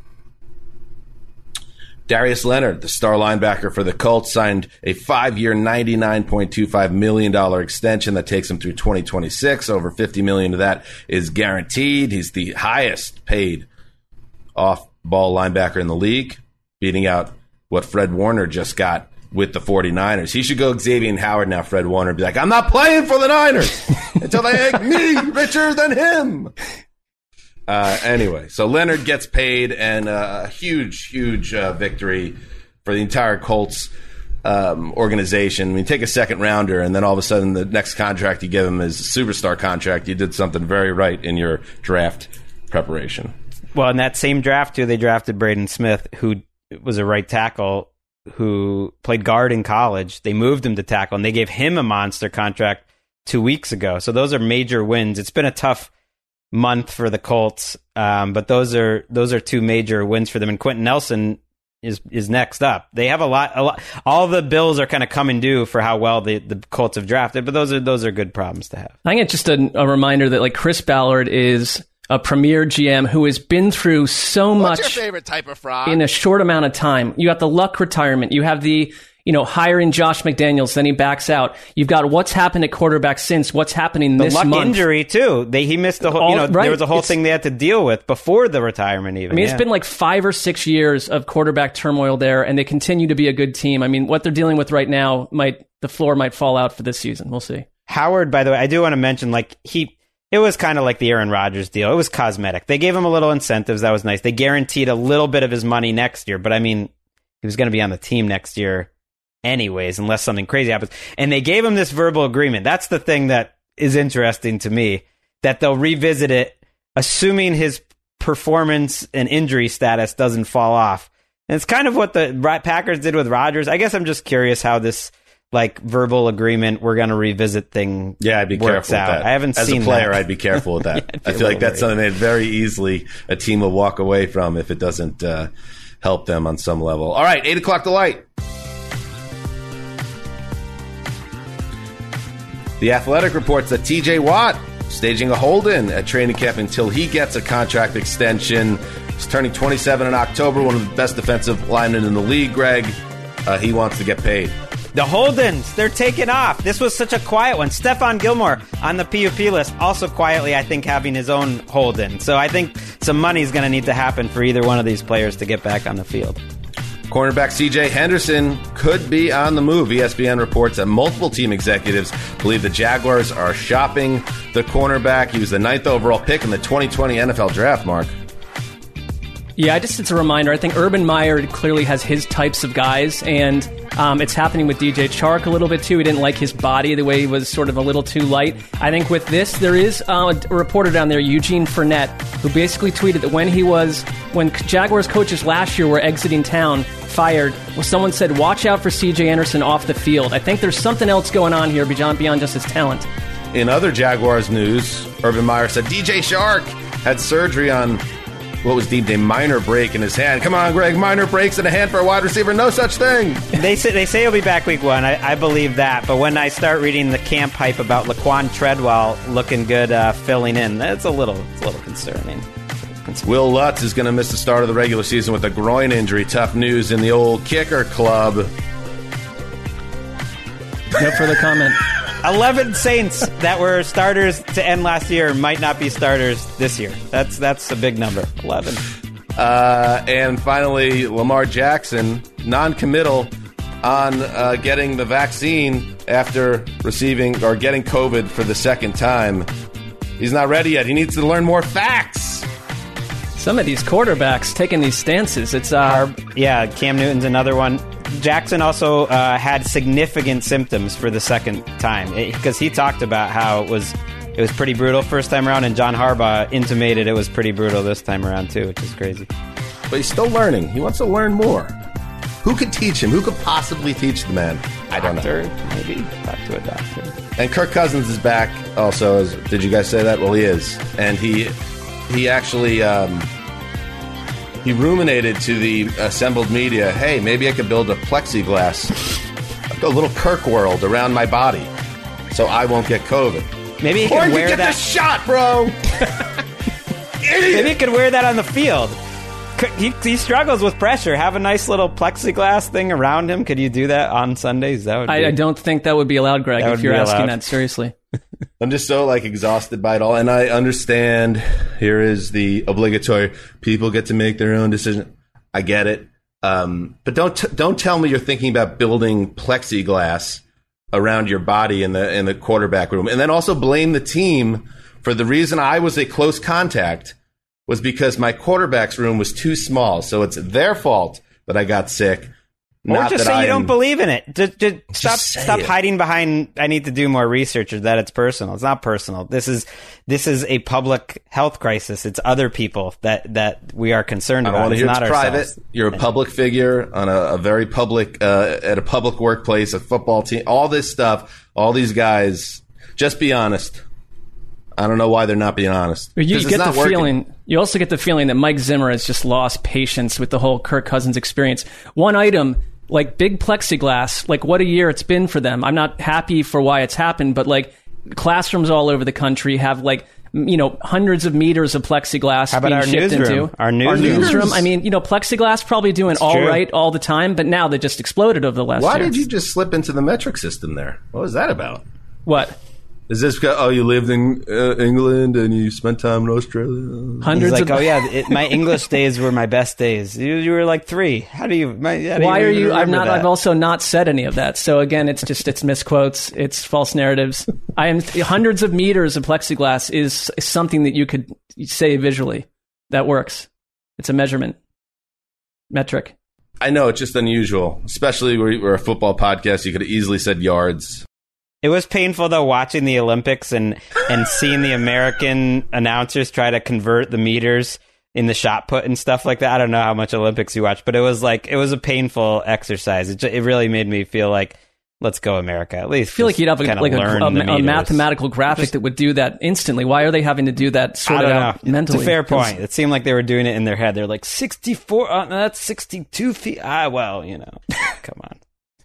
[SPEAKER 5] Darius Leonard, the star linebacker for the Colts, signed a five-year, ninety-nine point two five million dollars extension that takes him through twenty twenty-six. Over fifty million dollars of that is guaranteed. He's the highest paid off-ball linebacker in the league, beating out what Fred Warner just got with the 49ers. He should go Xavier Howard now, Fred Warner, and be like, I'm not playing for the Niners until they make me richer than him. Uh, anyway, so Leonard gets paid, and uh, a huge, huge uh, victory for the entire Colts um, organization. I mean, take a second rounder, and then all of a sudden the next contract you give him is a superstar contract. You did something very right in your draft preparation.
[SPEAKER 7] Well, in that same draft, too, they drafted Braden Smith, who was a right tackle who played guard in college. They moved him to tackle, and they gave him a monster contract two weeks ago. So those are major wins. It's been a tough month for the Colts, um, but those are those are two major wins for them. And Quentin Nelson is is next up. They have a lot, a lot. All the bills are kind of coming due for how well the, the Colts have drafted, but those are those are good problems to have.
[SPEAKER 6] I think it's just a, a reminder that like Chris Ballard is a premier G M who has been through so
[SPEAKER 9] What's
[SPEAKER 6] much.
[SPEAKER 9] What's your favorite type of frog?
[SPEAKER 6] In a short amount of time? You got the Luck retirement. You have the you know, hiring Josh McDaniels, then he backs out. You've got what's happened at quarterback since, what's happening
[SPEAKER 7] the
[SPEAKER 6] this
[SPEAKER 7] Luck
[SPEAKER 6] month.
[SPEAKER 7] Injury, too. They, he missed the whole,
[SPEAKER 6] All,
[SPEAKER 7] you know,
[SPEAKER 6] right.
[SPEAKER 7] there was a whole
[SPEAKER 6] it's,
[SPEAKER 7] thing they had to deal with before the retirement even.
[SPEAKER 6] I mean,
[SPEAKER 7] yeah.
[SPEAKER 6] it's been like five or six years of quarterback turmoil there, and they continue to be a good team. I mean, what they're dealing with right now, might the floor might fall out for this season. We'll see.
[SPEAKER 7] Howard, by the way, I do want to mention, like, he... It was kind of like the Aaron Rodgers deal. It was cosmetic. They gave him a little incentives. That was nice. They guaranteed a little bit of his money next year, but I mean, he was going to be on the team next year anyways, unless something crazy happens. And they gave him this verbal agreement. That's the thing that is interesting to me, that they'll revisit it, assuming his performance and injury status doesn't fall off. And it's kind of what the Packers did with Rodgers. I guess I'm just curious how this like verbal agreement, we're going to revisit thing.
[SPEAKER 5] Yeah, I'd be
[SPEAKER 7] works
[SPEAKER 5] careful
[SPEAKER 7] out.
[SPEAKER 5] with that.
[SPEAKER 7] I haven't
[SPEAKER 5] As
[SPEAKER 7] seen
[SPEAKER 5] a player,
[SPEAKER 7] that.
[SPEAKER 5] I'd be careful with that.
[SPEAKER 7] Yeah,
[SPEAKER 5] I feel like that's something that very easily a team will walk away from if it doesn't uh, help them on some level. All right, eight o'clock to light. The Athletic reports that T J Watt staging a hold-in at training camp until he gets a contract extension. He's turning twenty-seven in October, one of the best defensive linemen in the league, Greg. Uh, he wants to get paid.
[SPEAKER 7] The hold-ins, they're taking off. This was such a quiet one. Stephon Gilmore on the P U P list, also quietly, I think, having his own hold-in. So I think some money's going to need to happen for either one of these players to get back on the field.
[SPEAKER 5] Cornerback C J Henderson could be on the move. E S P N reports that multiple team executives believe the Jaguars are shopping the cornerback. He was the ninth overall pick in the twenty twenty N F L draft, Mark.
[SPEAKER 6] Yeah, just it's a reminder. I think Urban Meyer clearly has his types of guys, and Um, it's happening with D J Chark a little bit too. He didn't like his body, the way he was sort of a little too light. I think with this, there is uh, a reporter down there, Eugene Fournette, who basically tweeted that when he was, when Jaguars coaches last year were exiting town, fired, well, someone said, watch out for C J Anderson off the field. I think there's something else going on here beyond, beyond just his talent.
[SPEAKER 5] In other Jaguars news, Urban Meyer said D J Chark had surgery on what was deemed a minor break in his hand. Come on, Greg, minor breaks in a hand for a wide receiver. No such thing.
[SPEAKER 7] They say they say he'll be back week one. I, I believe that. But when I start reading the camp hype about Laquan Treadwell looking good, uh, filling in, that's a little, it's a little concerning.
[SPEAKER 5] Will Lutz is going to miss the start of the regular season with a groin injury. Tough news in the old kicker club.
[SPEAKER 6] No further comment.
[SPEAKER 7] eleven Saints that were starters to end last year might not be starters this year. That's that's a big number. eleven.
[SPEAKER 5] Uh, and finally, Lamar Jackson, non-committal on uh, getting the vaccine after receiving or getting COVID for the second time. He's not ready yet. He needs to learn more facts.
[SPEAKER 6] Some of these quarterbacks taking these stances. It's uh,
[SPEAKER 7] yeah, Cam Newton's another one. Jackson also uh, had significant symptoms for the second time because he talked about how it was it was pretty brutal first time around, and John Harbaugh intimated it was pretty brutal this time around too, which is crazy.
[SPEAKER 5] But he's still learning. He wants to learn more. Who could teach him? Who could possibly teach the man? I don't
[SPEAKER 7] doctor,
[SPEAKER 5] know.
[SPEAKER 7] Maybe talk to a doctor.
[SPEAKER 5] And Kirk Cousins is back. Also, as, did you guys say that? Well, he is, and he he actually. Um, He ruminated to the assembled media, hey, maybe I could build a plexiglass, a little Kirk world around my body so I won't get COVID.
[SPEAKER 7] Maybe he
[SPEAKER 5] could
[SPEAKER 7] wear
[SPEAKER 5] get
[SPEAKER 7] that.
[SPEAKER 5] the shot, bro!
[SPEAKER 7] Maybe he could wear that on the field. He, he struggles with pressure. Have a nice little plexiglass thing around him. Could you do that on Sundays? That would. Be,
[SPEAKER 6] I, I don't think that would be allowed, Greg, if you're asking
[SPEAKER 7] allowed.
[SPEAKER 6] that seriously.
[SPEAKER 5] I'm just so like exhausted by it all, and I understand. Here is the obligatory: people get to make their own decision. I get it, um, but don't t- don't tell me you're thinking about building plexiglass around your body in the in the quarterback room, and then also blame the team for the reason I was a close contact was because my quarterback's room was too small, so it's their fault that I got sick.
[SPEAKER 7] Or
[SPEAKER 5] Not
[SPEAKER 7] just
[SPEAKER 5] that
[SPEAKER 7] say
[SPEAKER 5] I
[SPEAKER 7] you don't
[SPEAKER 5] am,
[SPEAKER 7] believe in it. Just, just stop
[SPEAKER 5] say
[SPEAKER 7] stop
[SPEAKER 5] it.
[SPEAKER 7] hiding behind, I need to do more research, or that it's personal. It's not personal. This is this is a public health crisis. It's other people that, that we are concerned
[SPEAKER 5] I don't
[SPEAKER 7] about.
[SPEAKER 5] want to
[SPEAKER 7] It's
[SPEAKER 5] hear
[SPEAKER 7] not
[SPEAKER 5] it's
[SPEAKER 7] ourselves.
[SPEAKER 5] private. You're a public figure on a, a very public, uh, at a public workplace, a football team, all this stuff, all these guys. Just be honest. I don't know why they're not being honest.
[SPEAKER 6] You
[SPEAKER 5] it's
[SPEAKER 6] get
[SPEAKER 5] not
[SPEAKER 6] the
[SPEAKER 5] working.
[SPEAKER 6] feeling. You also get the feeling that Mike Zimmer has just lost patience with the whole Kirk Cousins experience. One item, like big plexiglass, like what a year it's been for them. I'm not happy for why it's happened, but like classrooms all over the country have like, you know, hundreds of meters of plexiglass
[SPEAKER 7] How about
[SPEAKER 6] being
[SPEAKER 7] our
[SPEAKER 6] shipped
[SPEAKER 7] newsroom?
[SPEAKER 6] into
[SPEAKER 7] Our newsroom.
[SPEAKER 6] newsroom. I mean, you know, plexiglass probably doing
[SPEAKER 7] It's
[SPEAKER 6] all
[SPEAKER 7] true.
[SPEAKER 6] right all the time, but now they just exploded over the last
[SPEAKER 5] Why
[SPEAKER 6] year.
[SPEAKER 5] did you just slip into the metric system there? What was that about?
[SPEAKER 6] What?
[SPEAKER 5] Is this because, oh, you lived in uh, England and you spent time in Australia?
[SPEAKER 6] Hundreds
[SPEAKER 7] He's like,
[SPEAKER 6] of
[SPEAKER 7] oh yeah, it, my English days were my best days. You, you were like three. How do you? My, how do
[SPEAKER 6] Why
[SPEAKER 7] you
[SPEAKER 6] are
[SPEAKER 7] even
[SPEAKER 6] you? I've
[SPEAKER 7] remember
[SPEAKER 6] not.
[SPEAKER 7] that?
[SPEAKER 6] I've also not said any of that. So again, it's just it's misquotes. It's false narratives. I am hundreds of meters of plexiglass is, is something that you could say visually. That works. It's a measurement metric.
[SPEAKER 5] I know, it's just unusual, especially where we're a football podcast. You could have easily said yards.
[SPEAKER 7] It was painful though watching the Olympics and and seeing the American announcers try to convert the meters in the shot put and stuff like that. I don't know how much Olympics you watch, but it was like it was a painful exercise. It, ju- it really made me feel like, let's go America. At least
[SPEAKER 6] I feel like you'd have a,
[SPEAKER 7] kinda
[SPEAKER 6] like a,
[SPEAKER 7] learn
[SPEAKER 6] a,
[SPEAKER 7] the
[SPEAKER 6] a
[SPEAKER 7] meters.
[SPEAKER 6] mathematical graphic that would do that instantly. Why are they having to do that
[SPEAKER 7] I
[SPEAKER 6] sort of
[SPEAKER 7] don't
[SPEAKER 6] out
[SPEAKER 7] know.
[SPEAKER 6] mentally?
[SPEAKER 7] It's a fair point. It seemed like they were doing it in their head. They're like sixty-four. Uh, that's sixty-two feet. Ah, well, you know, come on.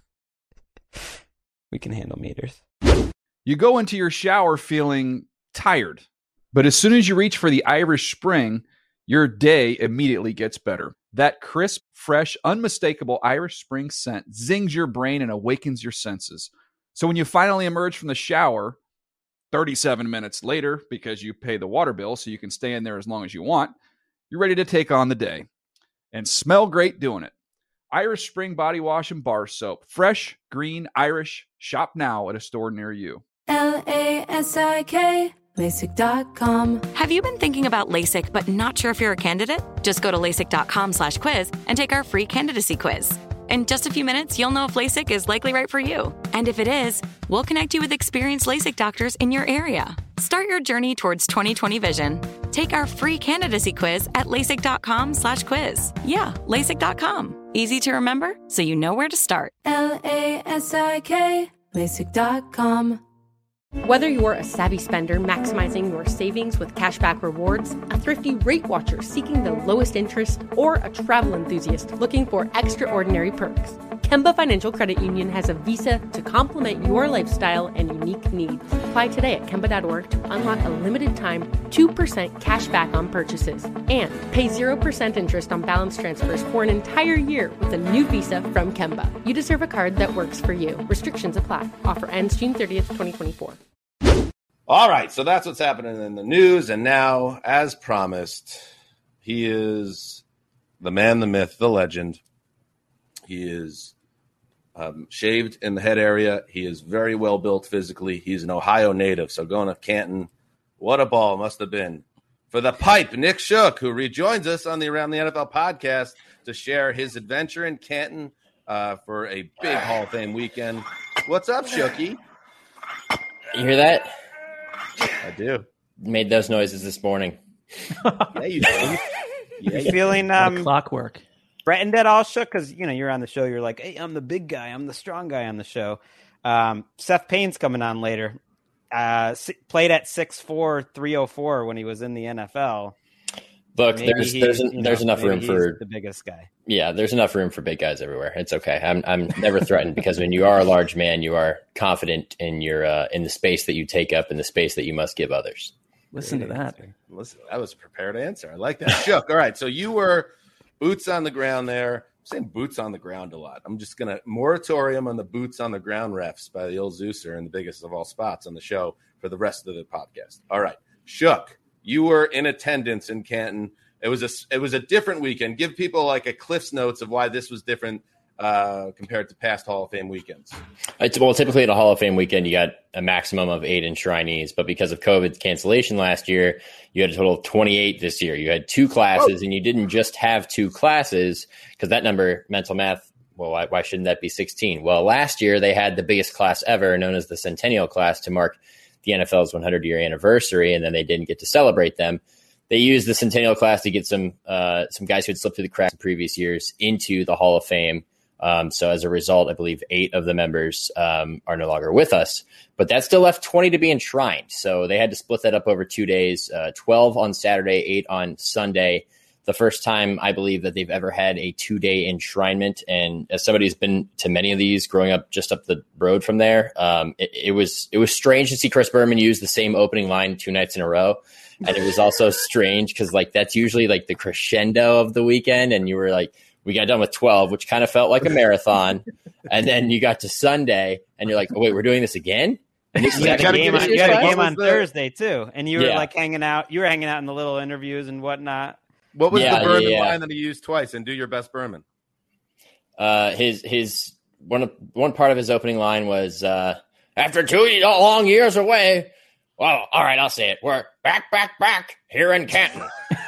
[SPEAKER 7] We can handle meters.
[SPEAKER 1] You go into your shower feeling tired, but as soon as you reach for the Irish Spring, your day immediately gets better. That crisp, fresh, unmistakable Irish Spring scent zings your brain and awakens your senses. So when you finally emerge from the shower, thirty-seven minutes later, because you pay the water bill so you can stay in there as long as you want, you're ready to take on the day and smell great doing it. Irish Spring Body Wash and Bar Soap. Fresh, green, Irish. Shop now at a store near you.
[SPEAKER 9] L A S I K, LASIK dot com.
[SPEAKER 10] Have you been thinking about LASIK but not sure if you're a candidate? Just go to LASIK dot com slash quiz and take our free candidacy quiz. In just a few minutes, you'll know if LASIK is likely right for you. And if it is, we'll connect you with experienced LASIK doctors in your area. Start your journey towards twenty twenty vision. Take our free candidacy quiz at LASIK.com slash quiz. Yeah, LASIK dot com. Easy to remember, so you know where to start.
[SPEAKER 9] L A S I K, LASIK dot com.
[SPEAKER 11] Whether you're a savvy spender maximizing your savings with cashback rewards, a thrifty rate watcher seeking the lowest interest, or a travel enthusiast looking for extraordinary perks, Kemba Financial Credit Union has a visa to complement your lifestyle and unique needs. Apply today at Kemba dot org to unlock a limited time two percent cash back on purchases and pay zero percent interest on balance transfers for an entire year with a new visa from Kemba. You deserve a card that works for you. Restrictions apply. Offer ends June thirtieth, twenty twenty-four.
[SPEAKER 5] All right, so that's what's happening in the news. And now, as promised, he is the man, the myth, the legend. He is um, shaved in the head area. He is very well built physically. He's an Ohio native, so going to Canton, what a ball must have been. For the pipe, Nick Shook, who rejoins us on the Around the N F L podcast to share his adventure in Canton uh, for a big Hall of Fame weekend. What's up, Shookie?
[SPEAKER 12] You hear that?
[SPEAKER 5] I do.
[SPEAKER 12] Made those noises this morning.
[SPEAKER 5] Yeah, you do. Yeah,
[SPEAKER 7] you feeling um,
[SPEAKER 6] clockwork?
[SPEAKER 7] Threatened at all, Shook? Because you know you're on the show. You're like, hey, I'm the big guy. I'm the strong guy on the show. Um, Seth Payne's coming on later. Uh, played at six four, three oh four when he was in the N F L.
[SPEAKER 12] Look, maybe there's there's an, there's
[SPEAKER 7] know,
[SPEAKER 12] enough room for
[SPEAKER 7] the biggest guy.
[SPEAKER 12] Yeah, there's enough room for big guys everywhere. It's okay. I'm I'm never threatened because when you are a large man, you are confident in your uh, in the space that you take up and the space that you must give others.
[SPEAKER 6] Listen to that.
[SPEAKER 5] Listen, that was a prepared answer. I like that. Shook. All right, so you were boots on the ground there. I'm saying boots on the ground a lot. I'm just gonna moratorium on the boots on the ground refs by the old Zeuser and the biggest of all spots on the show for the rest of the podcast. All right, Shook. You were in attendance in Canton. It was a it was a different weekend. Give people like a Cliff's Notes of why this was different uh, compared to past Hall of Fame weekends.
[SPEAKER 12] It's, well, typically at a Hall of Fame weekend, you got a maximum of eight enshrinees, but because of COVID's cancellation last year, you had a total of twenty-eight this year. You had two classes, Whoa. and you didn't just have two classes because that number, mental math, well, why, why shouldn't that be sixteen? Well, last year they had the biggest class ever, known as the Centennial class, to mark the N F L's one hundred year anniversary, and then they didn't get to celebrate them. They used the Centennial class to get some uh, some guys who had slipped through the cracks in previous years into the Hall of Fame. Um, so as a result, I believe eight of the members um, are no longer with us, but that still left twenty to be enshrined. So they had to split that up over two days, uh, twelve on Saturday, eight on Sunday. The first time I believe that they've ever had a two day enshrinement. And as somebody who's been to many of these growing up just up the road from there, um, it, it was it was strange to see Chris Berman use the same opening line two nights in a row. And it was also strange because like that's usually like the crescendo of the weekend. And you were like, we got done with twelve, which kind of felt like a marathon. And then you got to Sunday and you're like, oh, wait, we're doing this again? And this
[SPEAKER 7] you had a game on, you had a game on
[SPEAKER 5] there?
[SPEAKER 7] Thursday, too. And you were yeah. like hanging out. You were hanging out in the little interviews and whatnot.
[SPEAKER 5] What was
[SPEAKER 12] yeah,
[SPEAKER 5] the Berman
[SPEAKER 12] yeah.
[SPEAKER 5] line that he used twice? And do your best Berman.
[SPEAKER 12] Uh, his his one of, one part of his opening line was uh, after two long years away. Well, all right, I'll say it. We're back, back, back here in Canton.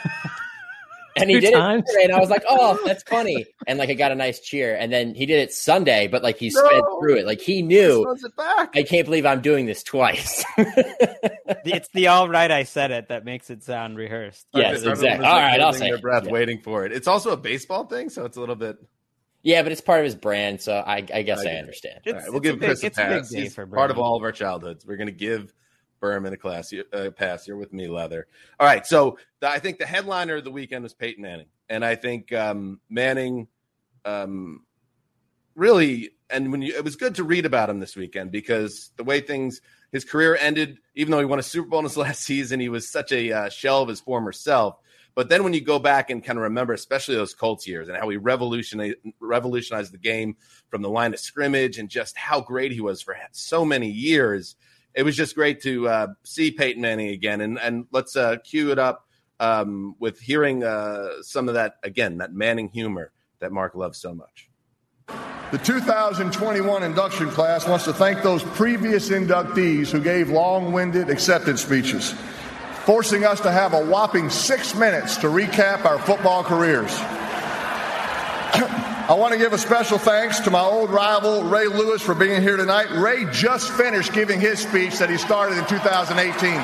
[SPEAKER 12] And he did times. it, and I was like, "Oh, that's funny!" And like, I got a nice cheer. And then he did it Sunday, but like he no, sped through it. Like he knew.
[SPEAKER 5] It back.
[SPEAKER 12] I can't believe I'm doing this twice.
[SPEAKER 7] It's the all right I said it that makes it sound rehearsed.
[SPEAKER 12] Yes, exactly. All right, I'll say
[SPEAKER 5] their
[SPEAKER 12] it.
[SPEAKER 5] breath,
[SPEAKER 12] yeah.
[SPEAKER 5] waiting for it. It's also a baseball thing, so it's a little bit.
[SPEAKER 12] Yeah, but it's part of his brand, so I, I guess I, I understand.
[SPEAKER 5] All right, we'll give
[SPEAKER 7] big,
[SPEAKER 5] Chris a pass.
[SPEAKER 7] A
[SPEAKER 5] He's part of all of our childhoods. We're going to give Berman a class uh, pass. You're with me, Leather. All right, so the, I think the headliner of the weekend was Peyton Manning, and I think um, Manning um, really, and when you, it was good to read about him this weekend because the way things, his career ended, even though he won a Super Bowl in his last season, he was such a uh, shell of his former self. But then when you go back and kind of remember, especially those Colts years and how he revolutionized, revolutionized the game from the line of scrimmage and just how great he was for so many years, it was just great to uh, see Peyton Manning again. And, and let's uh, cue it up um, with hearing uh, some of that, again, that Manning humor that Mark loves so much.
[SPEAKER 13] The two thousand twenty-one induction class wants to thank those previous inductees who gave long-winded acceptance speeches, forcing us to have a whopping six minutes to recap our football careers. I want to give a special thanks to my old rival, Ray Lewis, for being here tonight. Ray just finished giving his speech that he started in two thousand eighteen.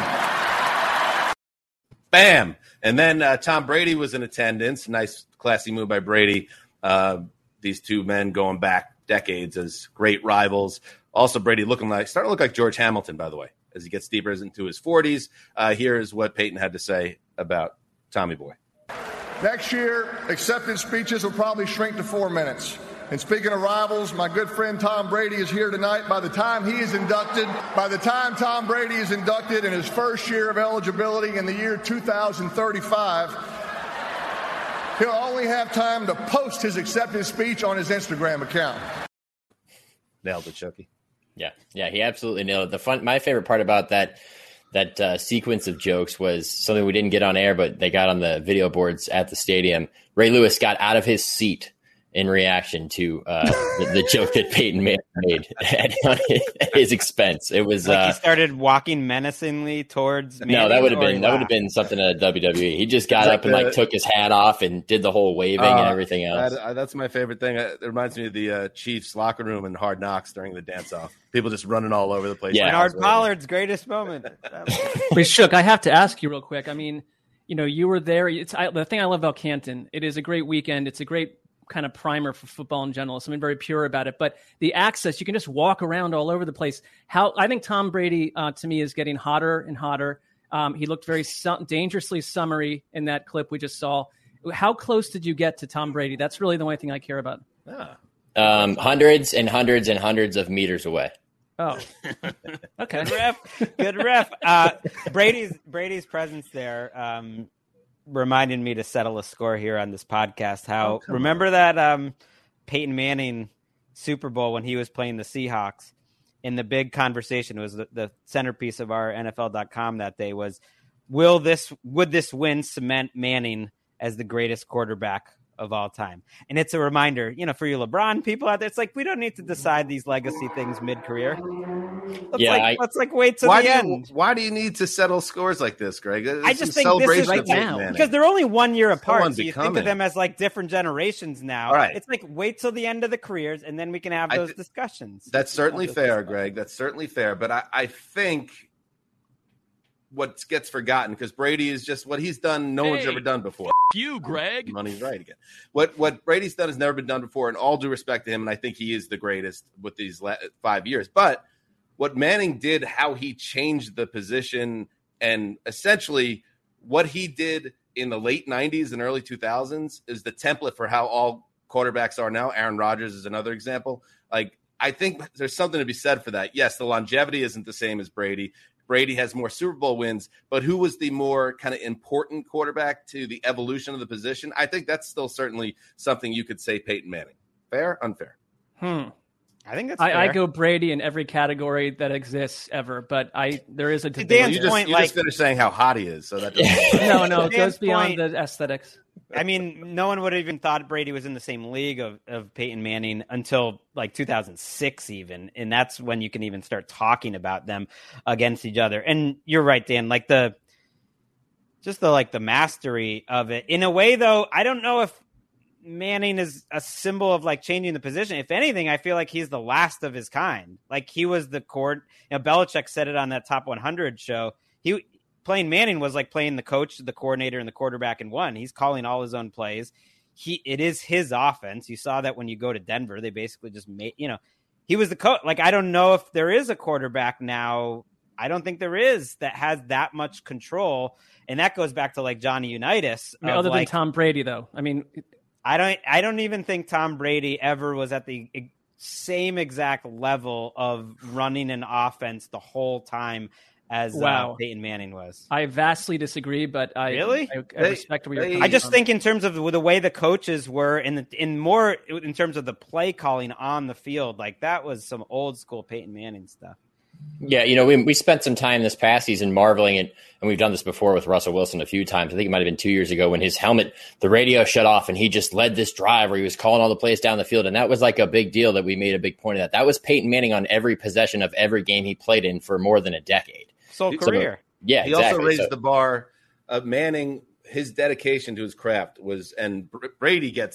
[SPEAKER 5] Bam. And then uh, Tom Brady was in attendance. Nice, classy move by Brady. Uh, these two men going back decades as great rivals. Also, Brady looking like, starting to look like George Hamilton, by the way, as he gets deeper into his forties. Uh, here's what Peyton had to say about Tommy Boy.
[SPEAKER 13] Next year, acceptance speeches will probably shrink to four minutes. And speaking of rivals, my good friend Tom Brady is here tonight. By the time he is inducted, by the time Tom Brady is inducted in his first year of eligibility in the year two thousand thirty-five, he'll only have time to post his acceptance speech on his Instagram account.
[SPEAKER 5] Nailed it, Chucky.
[SPEAKER 12] Yeah, yeah, he absolutely nailed it. The fun, my favorite part about that that uh, sequence of jokes was something we didn't get on air, but they got on the video boards at the stadium. Ray Lewis got out of his seat in reaction to uh, the, the joke that Peyton made at, at his expense. It was
[SPEAKER 7] like
[SPEAKER 12] uh,
[SPEAKER 7] he started walking menacingly towards.
[SPEAKER 12] No,
[SPEAKER 7] Manning,
[SPEAKER 12] that would have been that
[SPEAKER 7] laughed?
[SPEAKER 12] would have been something at W W E. He just got
[SPEAKER 5] Like
[SPEAKER 12] up and
[SPEAKER 5] the-
[SPEAKER 12] like took his hat off and did the whole waving
[SPEAKER 5] Uh,
[SPEAKER 12] and everything else.
[SPEAKER 5] that- uh, that's my favorite thing. It reminds me of the uh, Chiefs locker room in Hard Knocks during the dance-off. People just running all over the place.
[SPEAKER 12] Yeah.
[SPEAKER 7] Bernard Pollard's greatest moment.
[SPEAKER 6] Wait, Shook, I have to ask you real quick. I mean, you know, you were there. It's I, the thing I love about Canton. It is a great weekend. It's a great kind of primer for football in general. Something very pure about it. But the access, you can just walk around all over the place. How I think Tom Brady, uh, to me, is getting hotter and hotter. Um, he looked very su- dangerously summery in that clip we just saw. How close did you get to Tom Brady? That's really the only thing I care about.
[SPEAKER 5] Ah.
[SPEAKER 12] Um, hundreds and hundreds and hundreds of meters away.
[SPEAKER 6] Oh, okay.
[SPEAKER 7] Good ref. Good ref. Uh, Brady's Brady's presence there um, reminded me to settle a score here on this podcast. How
[SPEAKER 5] Oh,
[SPEAKER 7] remember on. that um, Peyton Manning Super Bowl when he was playing the Seahawks? And the big conversation was the, the centerpiece of our N F L dot com that day was, will this would this win cement Manning as the greatest quarterback of all time? And it's a reminder, you know, for you LeBron people out there, it's like, we don't need to decide these legacy things mid-career. Let's
[SPEAKER 12] Yeah,
[SPEAKER 7] like,
[SPEAKER 12] I-
[SPEAKER 7] let's like wait till
[SPEAKER 5] Why
[SPEAKER 7] the
[SPEAKER 5] do,
[SPEAKER 7] end.
[SPEAKER 5] you, why do you need to settle scores like this, Greg? This
[SPEAKER 7] I
[SPEAKER 5] is
[SPEAKER 7] just
[SPEAKER 5] a
[SPEAKER 7] think this is
[SPEAKER 5] celebration
[SPEAKER 6] right
[SPEAKER 5] of Peyton
[SPEAKER 6] now.
[SPEAKER 5] Manning.
[SPEAKER 7] Because they're only one year apart, so you think
[SPEAKER 5] unbecoming.
[SPEAKER 7] of them as like different generations now.
[SPEAKER 5] All right.
[SPEAKER 7] It's like wait till the end of the careers, and then we can have
[SPEAKER 5] I
[SPEAKER 7] those
[SPEAKER 5] th-
[SPEAKER 7] discussions.
[SPEAKER 5] That's certainly
[SPEAKER 7] Have those
[SPEAKER 5] fair,
[SPEAKER 7] discussions.
[SPEAKER 5] Greg. That's certainly fair. But I, I think what gets forgotten, because Brady is just what he's done, no one's
[SPEAKER 4] Hey.
[SPEAKER 5] ever done before.
[SPEAKER 4] You, Greg.
[SPEAKER 5] Money's right again. What what Brady's done has never been done before, and all due respect to him, and I think he is the greatest with these la- five years. But what Manning did, how he changed the position, and essentially what he did in the late nineties and early two thousands is the template for how all quarterbacks are now. Aaron Rodgers is another example. Like, I think there's something to be said for that. Yes, the longevity isn't the same as Brady. Brady has more Super Bowl wins, but who was the more kind of important quarterback to the evolution of the position? I think that's still certainly something you could say Peyton Manning. Fair, unfair?
[SPEAKER 6] Hmm.
[SPEAKER 7] I think that's
[SPEAKER 6] I, I
[SPEAKER 7] fair.
[SPEAKER 6] go Brady in every category that exists ever, but I there is a
[SPEAKER 7] To
[SPEAKER 6] debate.
[SPEAKER 7] Dan's
[SPEAKER 5] You just,
[SPEAKER 7] point,
[SPEAKER 5] you
[SPEAKER 7] like-
[SPEAKER 5] just finished saying how hot he is, so that doesn't
[SPEAKER 6] No, no, it
[SPEAKER 7] Dan's
[SPEAKER 6] goes beyond
[SPEAKER 7] point-
[SPEAKER 6] the aesthetics.
[SPEAKER 7] I mean, no one would have even thought Brady was in the same league of, of Peyton Manning until like two thousand six even. And that's when you can even start talking about them against each other. And you're right, Dan, like the, just the, like the mastery of it in a way though. I don't know if Manning is a symbol of like changing the position. If anything, I feel like he's the last of his kind. Like he was the court, you know, Belichick said it on that Top one hundred show. He, Playing Manning was like playing the coach, the coordinator, and the quarterback in one. He's calling all his own plays. He it is his offense. You saw that when you go to Denver, they basically just made, you know, he was the coach. Like, I don't know if there is a quarterback now. I don't think there is that has that much control. And that goes back to like Johnny Unitas.
[SPEAKER 6] I mean,
[SPEAKER 7] of,
[SPEAKER 6] other
[SPEAKER 7] like,
[SPEAKER 6] than Tom Brady, though. I mean,
[SPEAKER 7] I don't I don't even think Tom Brady ever was at the same exact level of running an offense the whole time as
[SPEAKER 6] Wow.
[SPEAKER 7] uh, Peyton Manning was.
[SPEAKER 6] I vastly disagree, but I
[SPEAKER 7] Really?
[SPEAKER 6] I, I
[SPEAKER 5] They-
[SPEAKER 6] respect where you're
[SPEAKER 5] they-
[SPEAKER 6] coming
[SPEAKER 7] I just
[SPEAKER 6] from.
[SPEAKER 7] think in terms of the, the way the coaches were in the, in more in terms of the play calling on the field, like that was some old school Peyton Manning stuff.
[SPEAKER 12] Yeah, you know, we we spent some time this past season marveling at, and we've done this before with Russell Wilson a few times. I think it might have been two years ago when his helmet, the radio shut off, and he just led this drive where he was calling all the plays down the field, and that was like a big deal that we made a big point of that. That was Peyton Manning on every possession of every game he played in for more than a decade.
[SPEAKER 7] So
[SPEAKER 5] He-
[SPEAKER 7] career.
[SPEAKER 12] Yeah,
[SPEAKER 5] He
[SPEAKER 12] exactly.
[SPEAKER 5] also raised
[SPEAKER 12] So-
[SPEAKER 5] the bar. Uh, Manning, his dedication to his craft was, and Br- Brady gets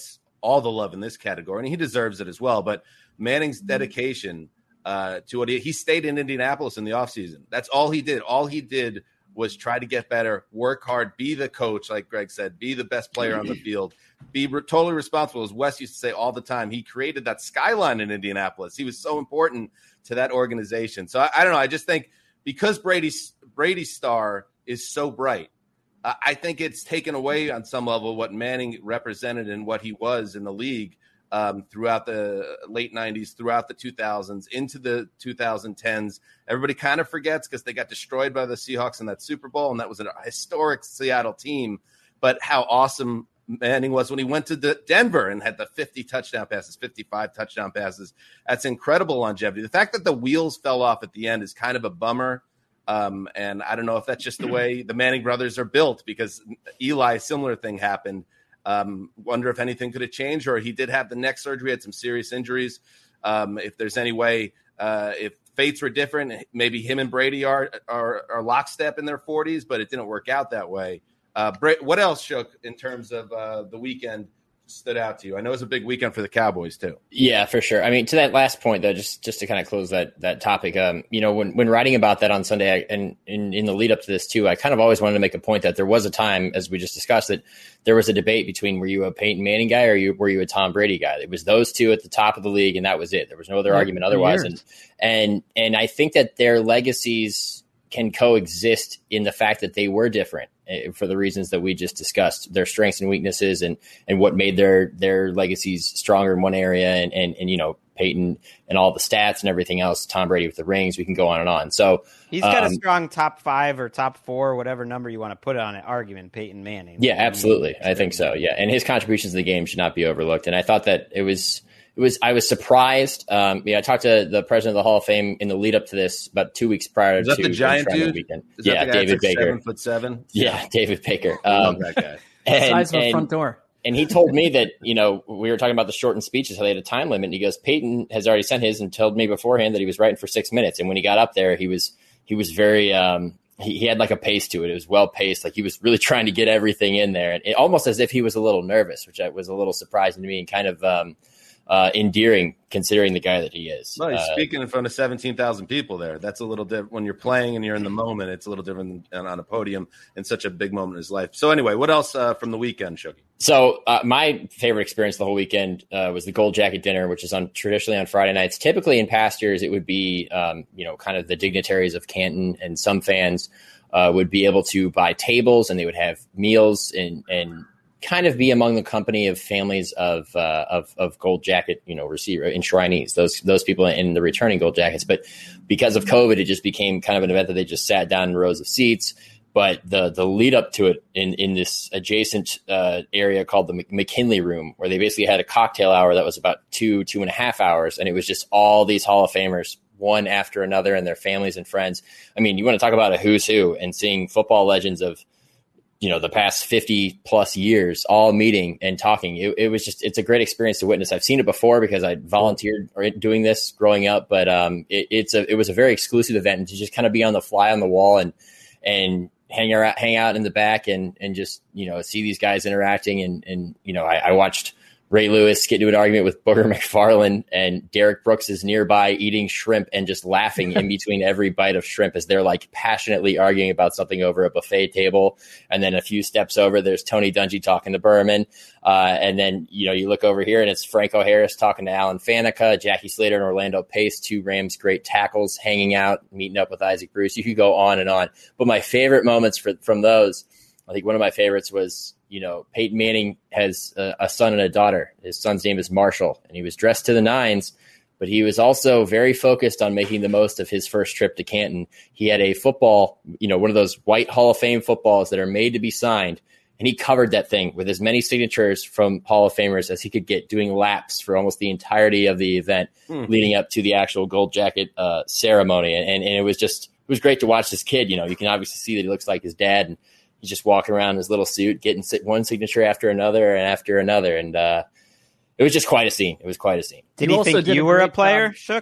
[SPEAKER 5] all the love in this category, and he deserves it as well. But Manning's dedication uh, to what he, he stayed in Indianapolis in the offseason. That's all he did. All he did was try to get better, work hard, be the coach, like Greg said, be the best player on the field, be re- totally responsible. As Wes used to say all the time, he created that skyline in Indianapolis. He was so important to that organization. So I, I don't know. I just think because Brady's Brady's star is so bright, uh, I think it's taken away on some level what Manning represented and what he was in the league um, throughout the late nineties, throughout the two thousands, into the twenty tens. Everybody kind of forgets because they got destroyed by the Seahawks in that Super Bowl, and that was a historic Seattle team. But how awesome Manning was when he went to the Denver and had the fifty touchdown passes, fifty-five touchdown passes. That's incredible longevity. The fact that the wheels fell off at the end is kind of a bummer. Um, and I don't know if that's just the way the Manning brothers are built, because Eli, similar thing happened. Um, wonder if anything could have changed, or he did have the neck surgery, had some serious injuries. Um, if there's any way, uh, if fates were different, maybe him and Brady are, are, are lockstep in their forties, but it didn't work out that way. Uh, Bra- what else, Shook, in terms of uh, the weekend stood out to you? I know it was a big weekend for the Cowboys too.
[SPEAKER 12] Yeah, for sure. I mean, to that last point, though, just just to kind of close that that topic, um, you know, when when writing about that on Sunday, I, and in, in the lead up to this too, I kind of always wanted to make a point that there was a time, as we just discussed, that there was a debate between were you a Peyton Manning guy or you, were you a Tom Brady guy? It was those two at the top of the league, and that was it. There was no other yeah, argument otherwise. And and and I think that their legacies can coexist in the fact that they were different for the reasons that we just discussed, their strengths and weaknesses, and and what made their their legacies stronger in one area, and and and you know, Peyton and all the stats and everything else, Tom Brady with the rings, we can go on and on. So
[SPEAKER 7] he's got
[SPEAKER 12] um,
[SPEAKER 7] a strong top five or top four, whatever number you want to put on it, argument, Peyton Manning.
[SPEAKER 12] Yeah, absolutely. I think so. Yeah. And his contributions to the game should not be overlooked. And I thought that it was, it was, I was surprised. Um, yeah, I talked to the president of the Hall of Fame in the lead up to this about two weeks prior
[SPEAKER 5] Is that
[SPEAKER 12] to
[SPEAKER 5] the giant dude?
[SPEAKER 12] Weekend.
[SPEAKER 5] Is
[SPEAKER 12] yeah,
[SPEAKER 5] that the guy
[SPEAKER 12] David
[SPEAKER 5] that's like
[SPEAKER 12] Baker.
[SPEAKER 5] Seven foot seven.
[SPEAKER 12] Yeah, David Baker.
[SPEAKER 5] I love
[SPEAKER 12] Um,
[SPEAKER 5] that guy.
[SPEAKER 12] and,
[SPEAKER 6] size of a
[SPEAKER 12] and-
[SPEAKER 6] front door.
[SPEAKER 12] And he told me that, you know, we were talking about the shortened speeches, how they had a time limit. And he goes, Peyton has already sent his and told me beforehand that he was writing for six minutes. And when he got up there, he was he was very um, he, he had like a pace to it. It was well paced. Like he was really trying to get everything in there, and it, almost as if he was a little nervous, which was a little surprising to me and kind of um, uh, endearing considering the guy that he is.
[SPEAKER 5] Well, he's
[SPEAKER 12] uh,
[SPEAKER 5] speaking in front of seventeen thousand people there. That's a little different when you're playing and you're in the moment. It's a little different than on a podium in such a big moment in his life. So anyway, what else uh, from the weekend, Shooky?
[SPEAKER 12] So uh, my favorite experience the whole weekend uh, was the Gold Jacket Dinner, which is on traditionally on Friday nights. Typically in past years, it would be, um, you know, kind of the dignitaries of Canton, and some fans uh, would be able to buy tables, and they would have meals and and kind of be among the company of families of uh, of of Gold Jacket, you know, receiver enshrinees, those those people in the returning Gold Jackets. But because of COVID, it just became kind of an event that they just sat down in rows of seats. But the the lead up to it in, in this adjacent uh, area called the McKinley Room, where they basically had a cocktail hour that was about two, two and a half hours. And it was just all these Hall of Famers, one after another, and their families and friends. I mean, you want to talk about a who's who, and seeing football legends of, you know, the past fifty plus years all meeting and talking. It, it was just, it's a great experience to witness. I've seen it before because I volunteered doing this growing up, but um, it, it's a, it was a very exclusive event, and to just kind of be on the fly on the wall and, and, hang out, hang out in the back and, and just, you know, see these guys interacting. And, and, you know, I, I watched Ray Lewis get into an argument with Booger McFarland, and Derek Brooks is nearby eating shrimp and just laughing in between every bite of shrimp as they're like passionately arguing about something over a buffet table. And then a few steps over, there's Tony Dungy talking to Berman. Uh, and then, you know, you look over here and it's Franco Harris talking to Alan Faneca, Jackie Slater and Orlando Pace, two Rams great tackles, hanging out, meeting up with Isaac Bruce. You could go on and on. But my favorite moments for, from those, I think one of my favorites was, you know, Peyton Manning has a, a son and a daughter. His son's name is Marshall, and he was dressed to the nines, but he was also very focused on making the most of his first trip to Canton. He had a football, you know, one of those white Hall of Fame footballs that are made to be signed, and he covered that thing with as many signatures from Hall of Famers as he could get, doing laps for almost the entirety of the event hmm. leading up to the actual Gold Jacket uh, ceremony. And, and, and it was just, it was great to watch this kid. You know, you can obviously see that he looks like his dad, and he's just walking around in his little suit, getting one signature after another and after another. And uh, it was just quite a scene. It was quite a scene.
[SPEAKER 7] Did you he think you were a player, job. Shook?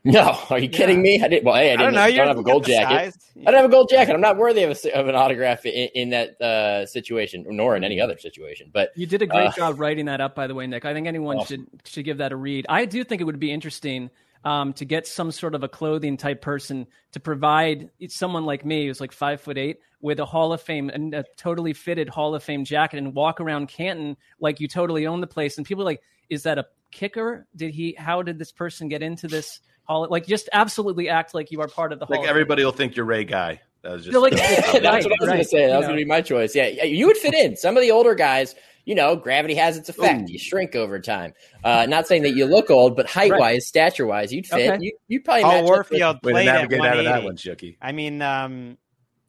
[SPEAKER 12] No, are you kidding yeah. me? I didn't. Well, hey, I, didn't, I don't, know, I don't have a gold jacket. I don't have a gold jacket. I'm not worthy of, a, of an autograph in, in that uh, situation, nor in any other situation. But
[SPEAKER 6] you did a great
[SPEAKER 12] uh,
[SPEAKER 6] job writing that up, by the way, Nick. I think anyone awesome. should should give that a read. I do think it would be interesting um, to get some sort of a clothing type person to provide someone like me, who's like five foot eight, with a Hall of Fame and a totally fitted Hall of Fame jacket, and walk around Canton like you totally own the place. And people are like, "Is that a kicker? Did he? How did this person get into this?" Like, just absolutely act like you are part of the
[SPEAKER 5] Like
[SPEAKER 6] Hall
[SPEAKER 5] everybody will think you're Ray Guy. That was just
[SPEAKER 6] like,
[SPEAKER 12] that's what I was right, going to say. That was going to be my choice. Yeah, you would fit in. Some of the older guys, you know, gravity has its effect. Ooh. You shrink over time. Uh, not saying that you look old, but height-wise, right. stature-wise, you'd fit. Okay. You you probably
[SPEAKER 7] match Warfield
[SPEAKER 5] with,
[SPEAKER 7] played at
[SPEAKER 5] one eighty. Out of that one,
[SPEAKER 7] Shooky. I mean, um,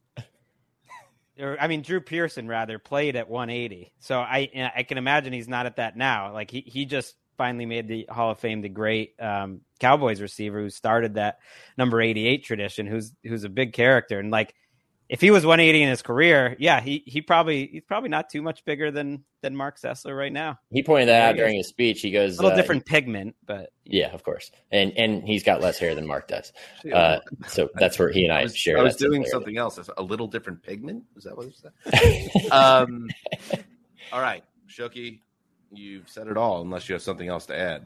[SPEAKER 7] or, I mean, Drew Pearson rather played at one eighty. So I I can imagine he's not at that now. Like he he just finally made the Hall of Fame, the great um, Cowboys receiver who started that number eighty-eight tradition, who's who's a big character. And like, if he was one eighty in his career, yeah, he he probably he's probably not too much bigger than than Mark Sessler right now.
[SPEAKER 12] He pointed that out during his speech. He goes,
[SPEAKER 7] a little
[SPEAKER 12] uh,
[SPEAKER 7] different pigment, but
[SPEAKER 12] yeah, of course, and and he's got less hair than Mark does. Uh, so that's where he and I, I
[SPEAKER 5] was,
[SPEAKER 12] share.
[SPEAKER 5] I was doing something else. A little different pigment. Is that what you said? um, all right, Shooky, you've said it all. Unless you have something else to add.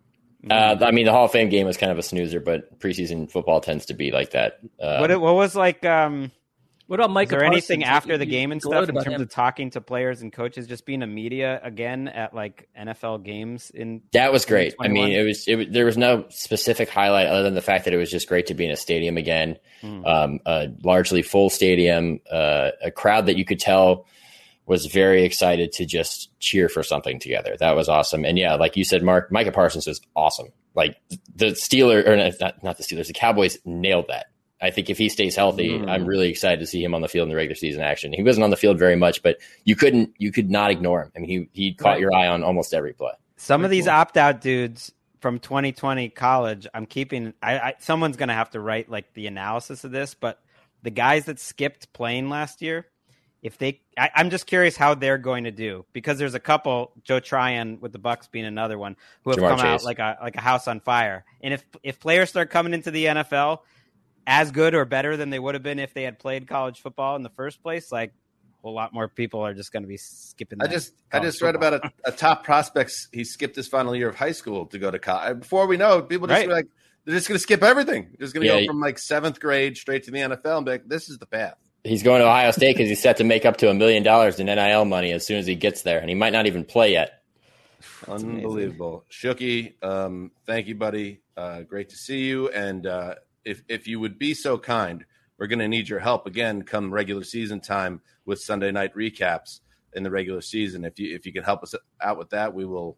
[SPEAKER 12] Uh, I mean, the Hall of Fame game was kind of a snoozer, but preseason football tends to be like that. Uh,
[SPEAKER 7] what what was like? Um,
[SPEAKER 6] what about Micah?
[SPEAKER 7] Was there
[SPEAKER 6] Parsons?
[SPEAKER 7] anything after the game and stuff in terms
[SPEAKER 6] him.
[SPEAKER 7] of talking to players and coaches, just being a media again at like N F L games? In
[SPEAKER 12] that was great. I mean, it was, it was there was no specific highlight other than the fact that it was just great to be in a stadium again, mm. um, a largely full stadium, uh, a crowd that you could tell was very excited to just cheer for something together. That was awesome. And yeah, like you said, Mark, Micah Parsons was awesome. Like the Steelers, or not, not the Steelers, the Cowboys nailed that. I think if he stays healthy, mm. I'm really excited to see him on the field in the regular season action. He wasn't on the field very much, but you couldn't, you could not ignore him. I mean, he he caught right. your eye on almost every play.
[SPEAKER 7] Some very of these cool. opt-out dudes from twenty twenty college, I'm keeping, I, I someone's going to have to write like the analysis of this, but the guys that skipped playing last year, if they, I, I'm just curious how they're going to do, because there's a couple, Joe Tryon with the Bucs being another one, who have Jamar come Chase. out like a like a house on fire. And if if players start coming into the N F L as good or better than they would have been if they had played college football in the first place, like a whole lot more people are just going to be skipping.
[SPEAKER 5] I just I just football. read about a, a top prospects. He skipped his final year of high school to go to college. Before we know, people just right. like they're just going to skip everything. They're just going to yeah, go from like seventh grade straight to the N F L and be like, this is the path.
[SPEAKER 12] He's going to Ohio State because he's set to make up to a million dollars in N I L money as soon as he gets there, and he might not even play yet.
[SPEAKER 5] That's unbelievable. Shooky, um, thank you, buddy. Uh, great to see you. And uh, if if you would be so kind, we're going to need your help again come regular season time with Sunday night recaps in the regular season. If you if you can help us out with that, we will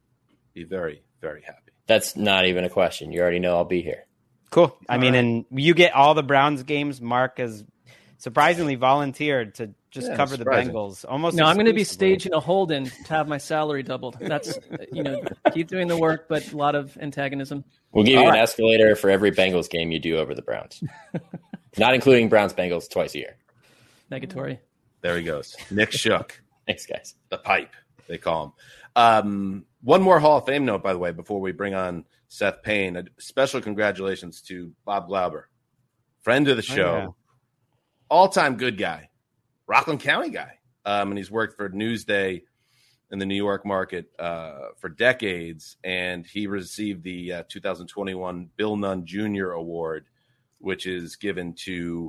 [SPEAKER 5] be very, very happy.
[SPEAKER 12] That's not even a question. You already know I'll be here.
[SPEAKER 7] Cool. I all mean, right. and you get all the Browns games. Mark has surprisingly volunteered to just yeah, cover surprising. the Bengals. Almost.
[SPEAKER 6] No, I'm going to be staging a hold-in to have my salary doubled. That's, you know, keep doing the work, but a lot of antagonism.
[SPEAKER 12] We'll give All you right. an escalator for every Bengals game you do over the Browns. Not including Browns-Bengals twice a year.
[SPEAKER 6] Negatory.
[SPEAKER 5] There he goes. Nick Shook.
[SPEAKER 12] Thanks, guys.
[SPEAKER 5] The pipe, they call him. Um, one more Hall of Fame note, by the way, before we bring on Seth Payne. A special congratulations to Bob Glauber, friend of the show, oh, yeah. all-time good guy, Rockland County guy. Um, and he's worked for Newsday in the New York market uh, for decades. And he received the uh, two thousand twenty-one Bill Nunn Junior Award, which is given to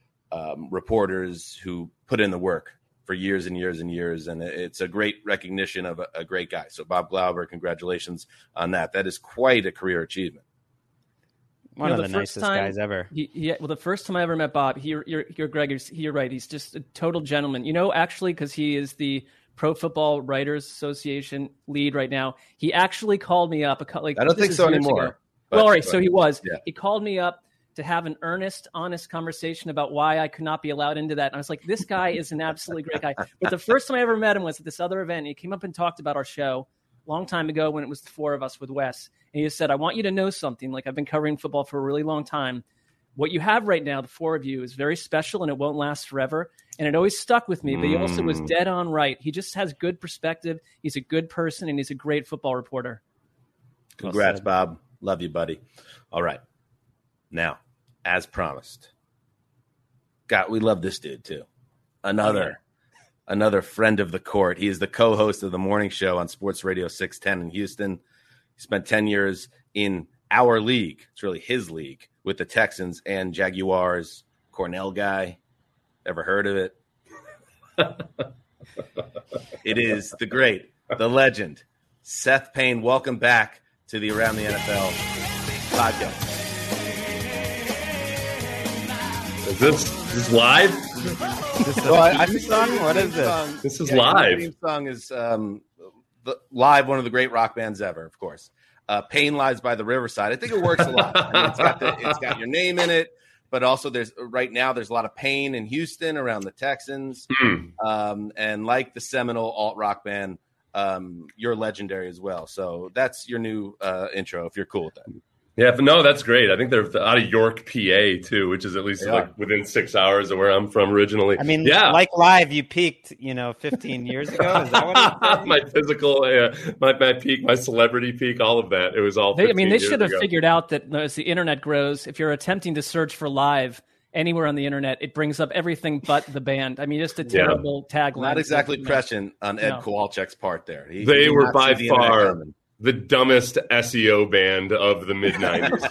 [SPEAKER 5] um, reporters who put in the work for years and years and years. And it's a great recognition of a, a great guy. So Bob Glauber, congratulations on that. That is quite a career achievement.
[SPEAKER 7] One you know, of the, the nicest
[SPEAKER 6] time,
[SPEAKER 7] guys ever.
[SPEAKER 6] He, he, well, the first time I ever met Bob, he, you're, you're Greg, you're, you're right. He's just a total gentleman. You know, actually, because he is the Pro Football Writers Association lead right now. He actually called me up. A, like
[SPEAKER 5] I don't think so anymore.
[SPEAKER 6] But, well, all right. But, so he was. Yeah. He called me up to have an earnest, honest conversation about why I could not be allowed into that. And I was like, this guy is an absolutely great guy. But the first time I ever met him was at this other event. He came up and talked about our show a long time ago when it was the four of us with Wes. And he just said, I want you to know something. Like, I've been covering football for a really long time. What you have right now, the four of you, is very special, and it won't last forever. And it always stuck with me, but he also was dead on right. He just has good perspective. He's a good person, and he's a great football reporter.
[SPEAKER 5] Congrats, Bob. Love you, buddy. All right. Now, as promised, God, we love this dude too. Another, another friend of the court. He is the co-host of the morning show on Sports Radio six ten in Houston. He spent ten years in our league. It's really his league with the Texans and Jaguars. Cornell guy. Ever heard of it? It is the great, the legend, Seth Payne. Welcome back to the Around the N F L podcast.
[SPEAKER 14] Is this, is this live?
[SPEAKER 7] This is well, I, song? What is this?
[SPEAKER 5] Song,
[SPEAKER 14] this is
[SPEAKER 5] yeah,
[SPEAKER 14] live.
[SPEAKER 5] The theme song is um, the, live, one of the great rock bands ever, of course. Uh, Pain Lies by the Riverside. I think it works a lot. I mean, it's got the, it's got your name in it, but also there's right now there's a lot of pain in Houston around the Texans,
[SPEAKER 14] mm.
[SPEAKER 5] um, and like the seminal alt rock band, um, you're legendary as well. So that's your new uh, intro. If you're cool with that.
[SPEAKER 14] Yeah, but no, that's great. I think they're out of York, P A, too, which is at least
[SPEAKER 5] yeah.
[SPEAKER 14] like within six hours of where I'm from originally.
[SPEAKER 7] I mean,
[SPEAKER 14] yeah.
[SPEAKER 7] like live, you peaked, you know, fifteen years ago. Is that what
[SPEAKER 14] my physical, uh, my, my peak, my celebrity peak, all of that. It was all.
[SPEAKER 6] They, I mean, they should have
[SPEAKER 14] ago.
[SPEAKER 6] figured out that as the internet grows, if you're attempting to search for live anywhere on the internet, it brings up everything but the band. I mean, just a terrible yeah. tagline.
[SPEAKER 5] Not exactly prescient on Ed no. Kowalczyk's part there. He,
[SPEAKER 14] they
[SPEAKER 5] he
[SPEAKER 14] were by
[SPEAKER 5] the
[SPEAKER 14] far the dumbest S E O band of the mid nineties.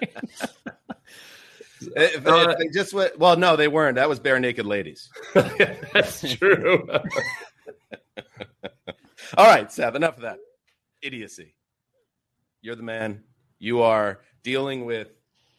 [SPEAKER 5] if, if they just went, well, no, they weren't. That was Bare Naked Ladies.
[SPEAKER 14] That's true.
[SPEAKER 5] All right, Seth, enough of that idiocy. You're the man. You are dealing with.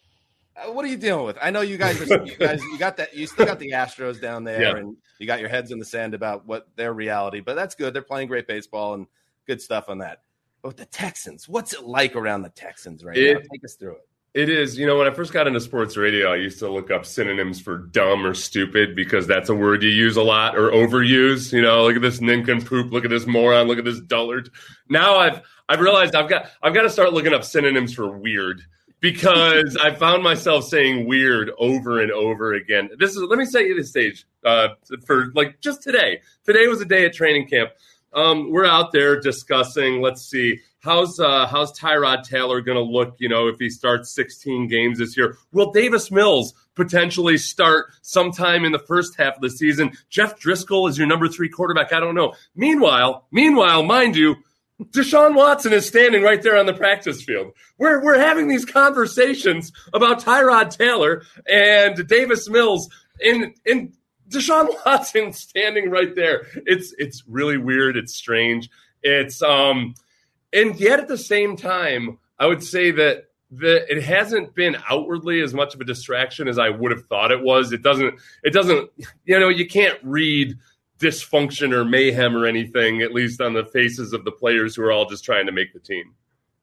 [SPEAKER 5] Uh, what are you dealing with? I know you guys are. You guys, you got that. You still got the Astros down there,
[SPEAKER 14] yeah.
[SPEAKER 5] and you got your heads in the sand about what their reality. But that's good. They're playing great baseball and good stuff on that. But with the Texans, what's it like around the Texans right
[SPEAKER 14] it,
[SPEAKER 5] now? Take us through it.
[SPEAKER 14] It is. You know, when I first got into sports radio, I used to look up synonyms for dumb or stupid because that's a word you use a lot or overuse. You know, look at this nincompoop, look at this moron, look at this dullard. Now I've I've realized I've got I've got to start looking up synonyms for weird because I found myself saying weird over and over again. This is let me set you the stage uh, for like just today. Today was a day at training camp. Um, we're out there discussing, let's see, how's uh, how's Tyrod Taylor going to look, you know, if he starts sixteen games this year? Will Davis Mills potentially start sometime in the first half of the season? Jeff Driscoll is your number three quarterback. I don't know. Meanwhile, meanwhile, mind you, Deshaun Watson is standing right there on the practice field. We're, we're having these conversations about Tyrod Taylor and Davis Mills in in Deshaun Watson standing right there. It's it's really weird. It's strange. It's um, and yet at the same time, I would say that the it hasn't been outwardly as much of a distraction as I would have thought it was. It doesn't. It doesn't. You know, you can't read dysfunction or mayhem or anything, at least on the faces of the players who are all just trying to make the team.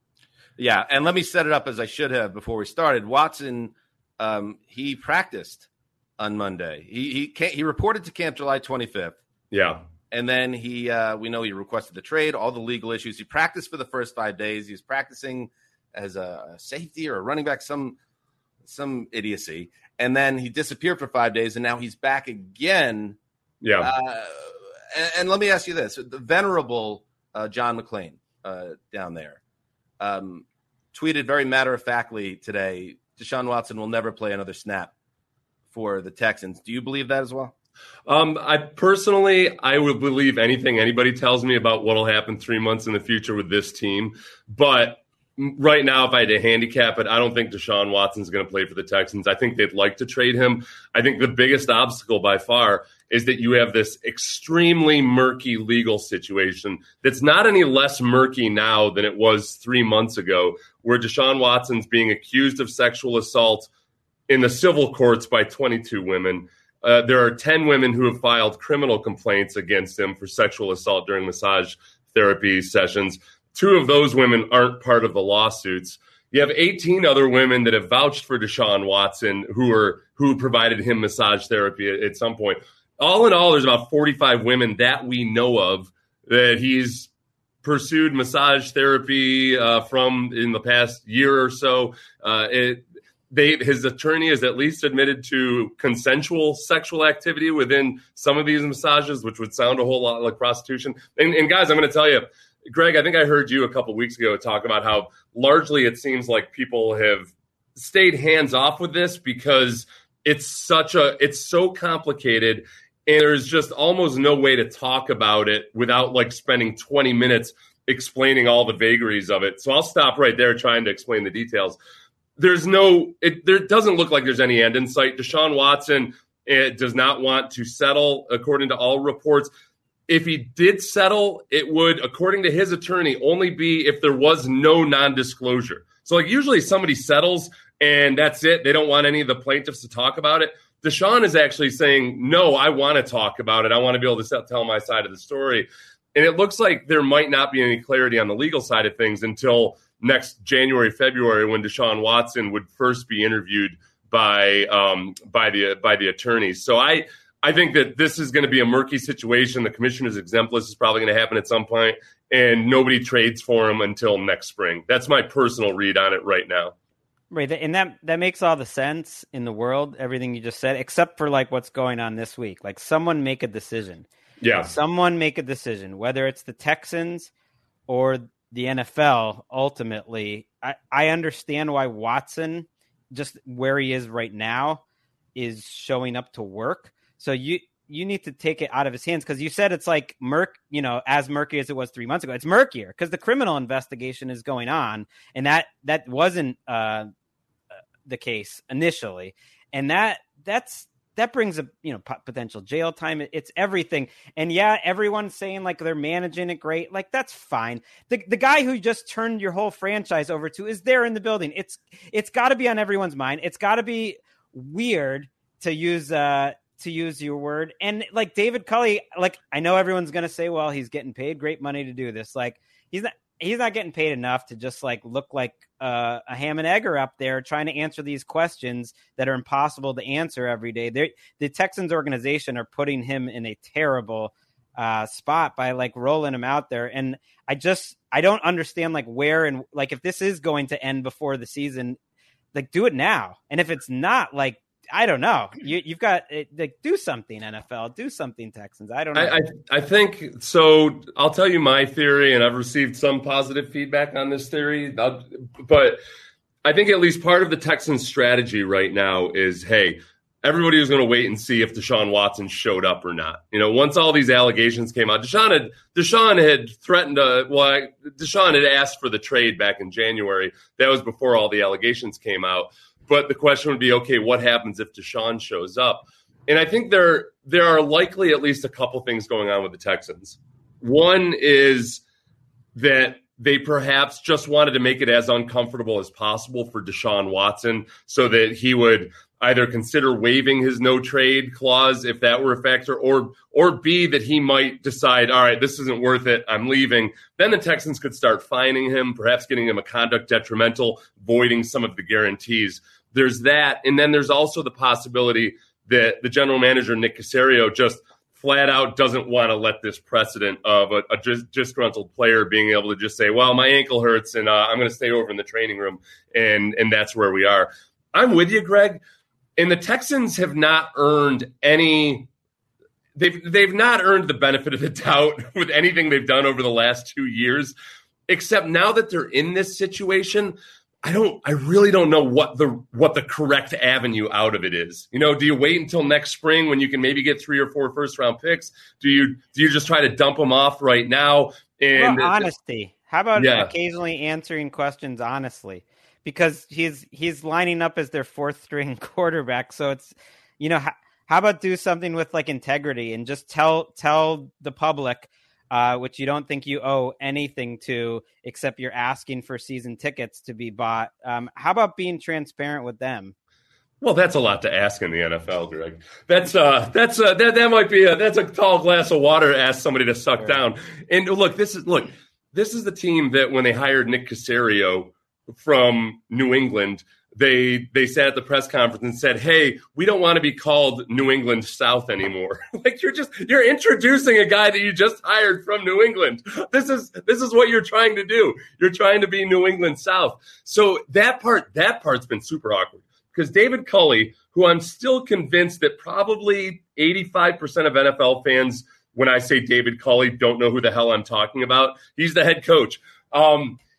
[SPEAKER 5] Yeah, and let me set it up as I should have before we started. Watson, um, he practiced on Monday. He he can't, he reported to camp July twenty-fifth.
[SPEAKER 14] Yeah.
[SPEAKER 5] And then he uh, we know he requested the trade, all the legal issues. He practiced for the first five days. He was practicing as a safety or a running back, some some idiocy. And then he disappeared for five days, and now he's back again.
[SPEAKER 14] Yeah.
[SPEAKER 5] Uh, and, and let me ask you this. The venerable uh, John McClain uh, down there um, tweeted very matter-of-factly today, Deshaun Watson will never play another snap for the Texans. Do you believe that as well?
[SPEAKER 14] Um, I personally, I would believe anything anybody tells me about what will happen three months in the future with this team. But right now, if I had to handicap it, I don't think Deshaun Watson's going to play for the Texans. I think they'd like to trade him. I think the biggest obstacle by far is that you have this extremely murky legal situation that's not any less murky now than it was three months ago, where Deshaun Watson's being accused of sexual assault in the civil courts by twenty-two women. Uh, there are ten women who have filed criminal complaints against him for sexual assault during massage therapy sessions. Two of those women aren't part of the lawsuits. You have eighteen other women that have vouched for Deshaun Watson who are who provided him massage therapy at, at some point. All in all, there's about forty-five women that we know of that he's pursued massage therapy uh, from in the past year or so. Uh, it, They, his attorney has at least admitted to consensual sexual activity within some of these massages, which would sound a whole lot like prostitution. And, and guys, I'm going to tell you, Greg, I think I heard you a couple weeks ago talk about how largely it seems like people have stayed hands off with this because it's such a it's so complicated, and there's just almost no way to talk about it without like spending twenty minutes explaining all the vagaries of it. So I'll stop right there trying to explain the details. There's no, it there doesn't look like there's any end in sight. Deshaun Watson it does not want to settle, according to all reports. If he did settle, it would, according to his attorney, only be if there was no non-disclosure. So like usually somebody settles and that's it. They don't want any of the plaintiffs to talk about it. Deshaun is actually saying, no, I want to talk about it. I want to be able to tell my side of the story. And it looks like there might not be any clarity on the legal side of things until next January, February, when Deshaun Watson would first be interviewed by um, by the by the attorneys. So I I think that this is going to be a murky situation. The commissioner's exempt list is probably going to happen at some point, and nobody trades for him until next spring. That's my personal read on it right now.
[SPEAKER 7] Right, and that that makes all the sense in the world, everything you just said, except for like what's going on this week. Like someone make a decision.
[SPEAKER 14] Yeah.
[SPEAKER 7] Someone make a decision, whether it's the Texans or the N F L. Ultimately, I, I understand why Watson, just where he is right now, is showing up to work. So you you need to take it out of his hands, because you said it's like murk, you know, as murky as it was three months ago. It's murkier because the criminal investigation is going on, and that that wasn't uh, the case initially, and that that's. That brings a you know potential jail time. It's everything, and yeah, everyone's saying like they're managing it great. Like that's fine. The the guy who just turned your whole franchise over to is there in the building. It's it's got to be on everyone's mind. It's got to be weird to use uh to use your word. And like David Culley, like I know everyone's gonna say, well, he's getting paid great money to do this. Like he's not. He's not getting paid enough to just like look like uh, a ham and egger up there trying to answer these questions that are impossible to answer every day. They're, the Texans organization are putting him in a terrible uh, spot by like rolling him out there. And I just, I don't understand like where, and like, if this is going to end before the season, like do it now. And if it's not, like, I don't know. You, you've got like do something, N F L, do something, Texans. I don't know.
[SPEAKER 14] I, I, I think so. I'll tell you my theory, and I've received some positive feedback on this theory. I'll, but I think at least part of the Texans' strategy right now is, hey, everybody was going to wait and see if Deshaun Watson showed up or not. You know, once all these allegations came out, Deshaun had Deshaun had threatened to. Well, Deshaun had asked for the trade back in January. That was before all the allegations came out. But the question would be, okay, what happens if Deshaun shows up? And I think there there are likely at least a couple things going on with the Texans. One is that they perhaps just wanted to make it as uncomfortable as possible for Deshaun Watson so that he would either consider waiving his no trade clause if that were a factor, or or B, that he might decide, all right, this isn't worth it, I'm leaving. Then the Texans could start fining him, perhaps getting him a conduct detrimental, voiding some of the guarantees. There's that. And then there's also the possibility that the general manager, Nick Caserio, just flat out doesn't want to let this precedent of a, a dis- disgruntled player being able to just say, well, my ankle hurts and uh, I'm going to stay over in the training room. And, and that's where we are. I'm with you, Greg. And the Texans have not earned any they've they've not earned the benefit of the doubt with anything they've done over the last two years, except now that they're in this situation, I don't I really don't know what the what the correct avenue out of it is. You know, do you wait until next spring when you can maybe get three or four first round picks? Do you do you just try to dump them off right now? And
[SPEAKER 7] well, honesty. How about yeah. occasionally answering questions honestly? Because he's he's lining up as their fourth string quarterback. So it's, you know, how, how about do something with like integrity and just tell tell the public, uh, which you don't think you owe anything to, except you're asking for season tickets to be bought. Um, how about being transparent with them?
[SPEAKER 14] Well, that's a lot to ask in the N F L, Greg. That's uh, that's uh, that that might be a, that's a tall glass of water to ask somebody to suck sure. down. And look, this is look, this is the team that when they hired Nick Caserio from New England, they they sat at the press conference and said, hey, we don't want to be called New England South anymore. Like you're just you're introducing a guy that you just hired from New England. This is this is what you're trying to do. You're trying to be New England South. So that part that part's been super awkward because David Culley, who I'm still convinced that probably eighty-five percent of N F L fans, when I say David Culley, don't know who the hell I'm talking about. He's the head coach. Um,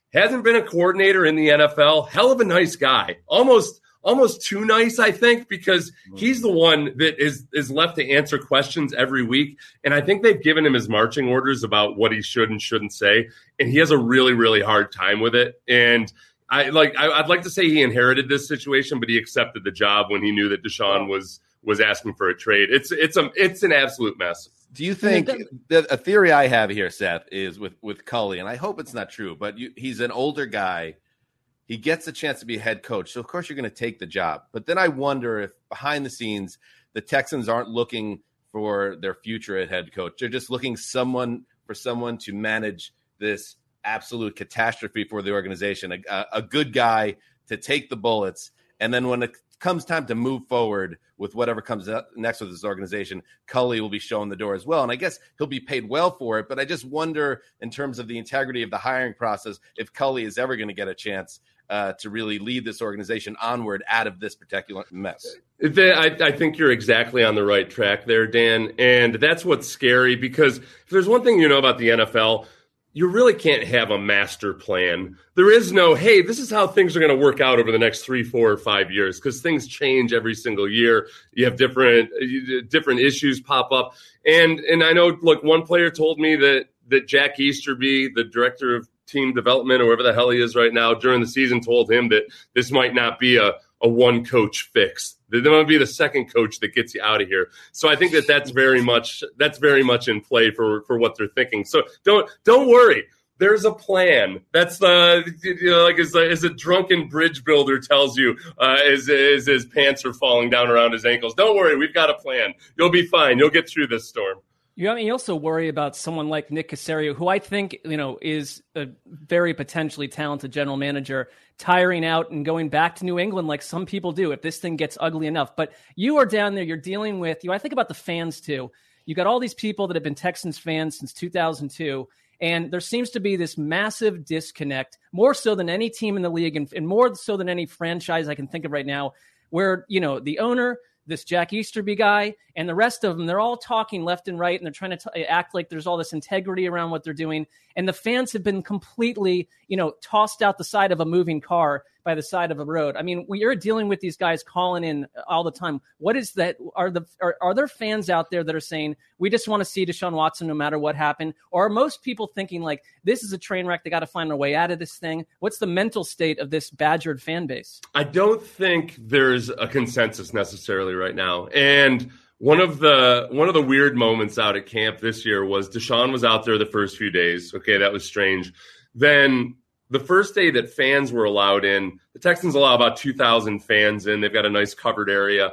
[SPEAKER 14] hasn't been a coordinator in the N F L. Hell of a nice guy. Almost almost too nice, I think, because he's the one that is is left to answer questions every week. And I think they've given him his marching orders about what he should and shouldn't say. And he has a really, really hard time with it. And I like I, I'd like to say he inherited this situation, but he accepted the job when he knew that Deshaun was was asking for a trade. It's it's a it's an absolute mess.
[SPEAKER 5] Do you think that a theory I have here, Seth, is with with Culley, and I hope it's not true, but you, he's an older guy. He gets a chance to be a head coach, so of course you're going to take the job. But then I wonder if behind the scenes the Texans aren't looking for their future at head coach. They're just looking someone for someone to manage this absolute catastrophe for the organization, a, a good guy to take the bullets, and then when it comes time to move forward with whatever comes next with this organization, Culley will be shown the door as well. And I guess he'll be paid well for it. But I just wonder, in terms of the integrity of the hiring process, if Culley is ever going to get a chance uh, to really lead this organization onward out of this particular mess.
[SPEAKER 14] I, I think you're exactly on the right track there, Dan. And that's what's scary, because if there's one thing you know about the N F L, you really can't have a master plan. There is no, hey, this is how things are going to work out over the next three, four, or five years, because things change every single year. You have different different issues pop up. And and I know, look, one player told me that that Jack Easterby, the director of team development, or whoever the hell he is right now, during the season told him that this might not be a, a one-coach fix. There might be the second coach that gets you out of here. So I think that that's very much that's very much in play for, for what they're thinking. So don't don't worry. There's a plan. That's the you know, like as a, as a drunken bridge builder tells you uh, as, as his pants are falling down around his ankles. Don't worry, we've got a plan. You'll be fine. You'll get through this storm.
[SPEAKER 6] You, I mean, you also worry about someone like Nick Caserio, who I think, you know, is a very potentially talented general manager, tiring out and going back to New England like some people do if this thing gets ugly enough. But you are down there, you're dealing with, you know, I think about the fans too. You got all these people that have been Texans fans since two thousand two, and there seems to be this massive disconnect, more so than any team in the league and, and more so than any franchise I can think of right now, where, you know, the owner, this Jack Easterby guy, and the rest of them, they're all talking left and right, and they're trying to t- act like there's all this integrity around what they're doing. And the fans have been completely, you know, tossed out the side of a moving car by the side of a road. I mean, when you're dealing with these guys calling in all the time, what is that? Are the are, are there fans out there that are saying, we just want to see Deshaun Watson no matter what happened? Or are most people thinking like, this is a train wreck, they got to find a way out of this thing? What's the mental state of this badgered fan base?
[SPEAKER 14] I don't think there's a consensus necessarily right now. And One of the one of the weird moments out at camp this year was Deshaun was out there the first few days. Okay, that was strange. Then the first day that fans were allowed in, the Texans allow about two thousand fans in. They've got a nice covered area.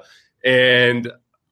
[SPEAKER 14] And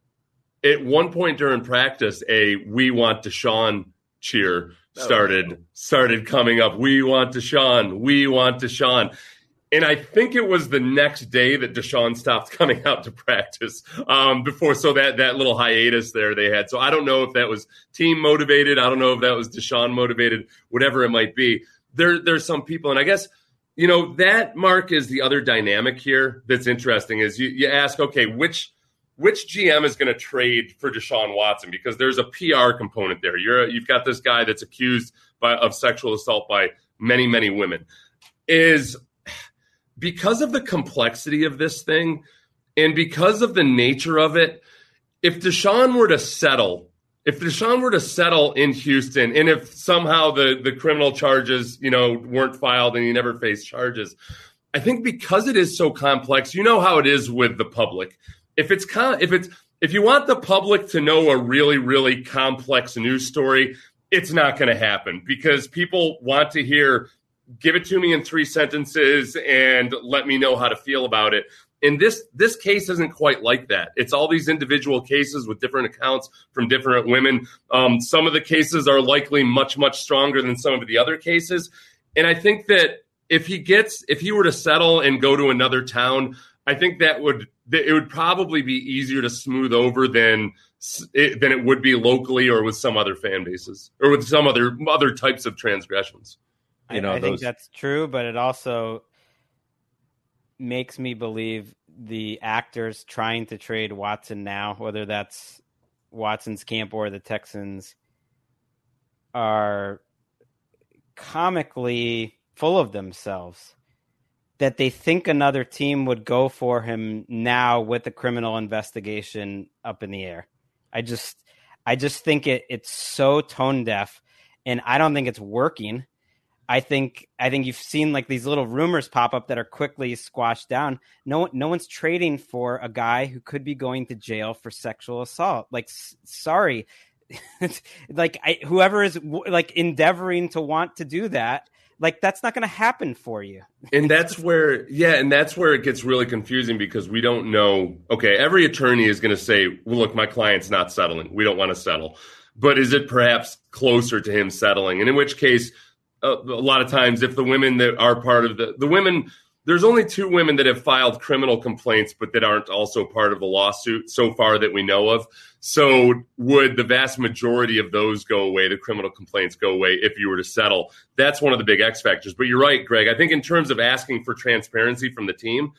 [SPEAKER 14] at one point during practice, a "We want Deshaun" cheer started started coming up. We want Deshaun. We want Deshaun. And I think it was the next day that Deshaun stopped coming out to practice um, before. So that, that little hiatus there they had. So I don't know if that was team motivated. I don't know if that was Deshaun motivated, whatever it might be. There, there's some people. And I guess, you know, that, Mark, is the other dynamic here that's interesting is you, you ask, okay, which which G M is going to trade for Deshaun Watson? Because there's a P R component there. You're You've got this guy that's accused by, of sexual assault by many, many women. Is because of the complexity of this thing and because of the nature of it, if Deshaun were to settle, if Deshaun were to settle in Houston, and if somehow the, the criminal charges, you know, weren't filed and he never faced charges, I think because it is so complex, you know how it is with the public. If it's con- if it's if you want the public to know a really, really complex news story, it's not going to happen because people want to hear, give it to me in three sentences and let me know how to feel about it. And this this case isn't quite like that. It's all these individual cases with different accounts from different women. Um, some of the cases are likely much, much stronger than some of the other cases. And I think that if he gets, if he were to settle and go to another town, I think that would, it would probably be easier to smooth over than than it would be locally or with some other fan bases or with some other other types of transgressions.
[SPEAKER 7] You know, I, I those... think that's true, but it also makes me believe the actors trying to trade Watson now, whether that's Watson's camp or the Texans, are comically full of themselves that they think another team would go for him now with the criminal investigation up in the air. I just, I just think it it's so tone deaf, and I don't think it's working. I think, I think you've seen like these little rumors pop up that are quickly squashed down. No, no one's trading for a guy who could be going to jail for sexual assault. Like, s- sorry, like I, whoever is w- like endeavoring to want to do that, like that's not going to happen for you.
[SPEAKER 14] And that's where, yeah, and that's where it gets really confusing because we don't know. Okay, every attorney is going to say, well, look, my client's not settling. We don't want to settle. But is it perhaps closer to him settling? And in which case, uh, a lot of times, if the women that are part of the, the women, there's only two women that have filed criminal complaints, but that aren't also part of the lawsuit so far that we know of. So would the vast majority of those go away, the criminal complaints go away if you were to settle? That's one of the big X factors. But you're right, Greg. I think in terms of asking for transparency from the team,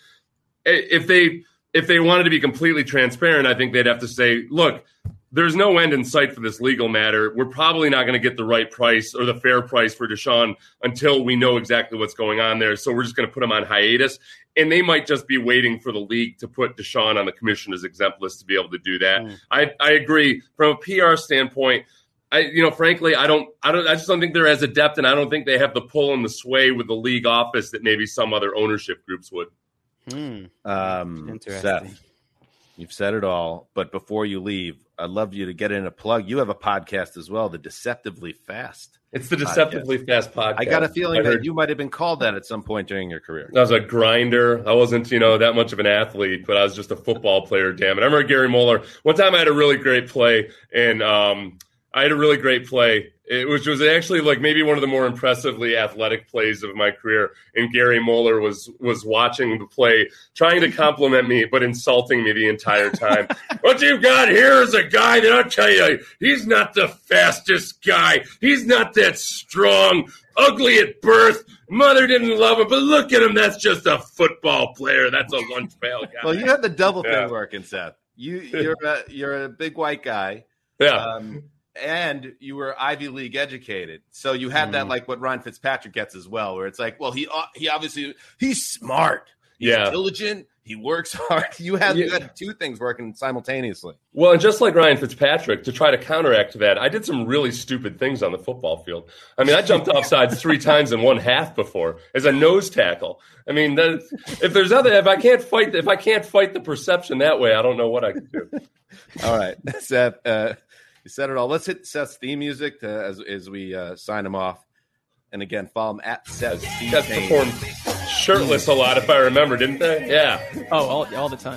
[SPEAKER 14] if they if they wanted to be completely transparent, I think they'd have to say, look, there's no end in sight for this legal matter. We're probably not going to get the right price or the fair price for Deshaun until we know exactly what's going on there. So we're just going to put him on hiatus. And they might just be waiting for the league to put Deshaun on the commissioner's exempt list to be able to do that. Mm. I, I agree. From a P R standpoint, I you know, frankly, I don't I don't I just don't think they're as adept, and I don't think they have the pull and the sway with the league office that maybe some other ownership groups would.
[SPEAKER 7] Hmm.
[SPEAKER 15] Um, Seth, you've said it all, but before you leave, I'd love you to get in a plug. You have a podcast as well, the Deceptively Fast.
[SPEAKER 14] It's the Deceptively podcast. Fast podcast.
[SPEAKER 15] I got a feeling that you might have been called that at some point during your career.
[SPEAKER 14] I was a grinder. I wasn't, you know, that much of an athlete, but I was just a football player. Damn it! I remember Gary Moeller. One time, I had a really great play, and um, I had a really great play. It was, was actually like maybe one of the more impressively athletic plays of my career. And Gary Moeller was was watching the play, trying to compliment me, but insulting me the entire time. What you've got here is a guy that I'll tell you, he's not the fastest guy. He's not that strong, ugly at birth. Mother didn't love him, but look at him. That's just a football player. That's a lunch pail guy.
[SPEAKER 15] Well, you have the double
[SPEAKER 14] Yeah.
[SPEAKER 15] thing working, Seth. You, you're a, you're a big white guy.
[SPEAKER 14] Yeah.
[SPEAKER 15] Um, and you were Ivy League educated. So you had mm. that, like what Ryan Fitzpatrick gets as well, where it's like, well, he he obviously, he's smart. He's
[SPEAKER 14] Yeah.
[SPEAKER 15] diligent. He works hard. You had,
[SPEAKER 14] Yeah.
[SPEAKER 15] you had two things working simultaneously.
[SPEAKER 14] Well, and just like Ryan Fitzpatrick, to try to counteract that, I did some really stupid things on the football field. I mean, I jumped off sides three times in one half before as a nose tackle. I mean, that, if there's other, if I can't fight, if I can't fight the perception that way, I don't know what I can do.
[SPEAKER 15] All right, Seth, uh, you said it all. Let's hit Seth's theme music to, as as we uh, sign him off. And again, follow him at Seth.
[SPEAKER 14] Seth performed shirtless a lot, if I remember, didn't they? Yeah.
[SPEAKER 6] Oh, all, all the time.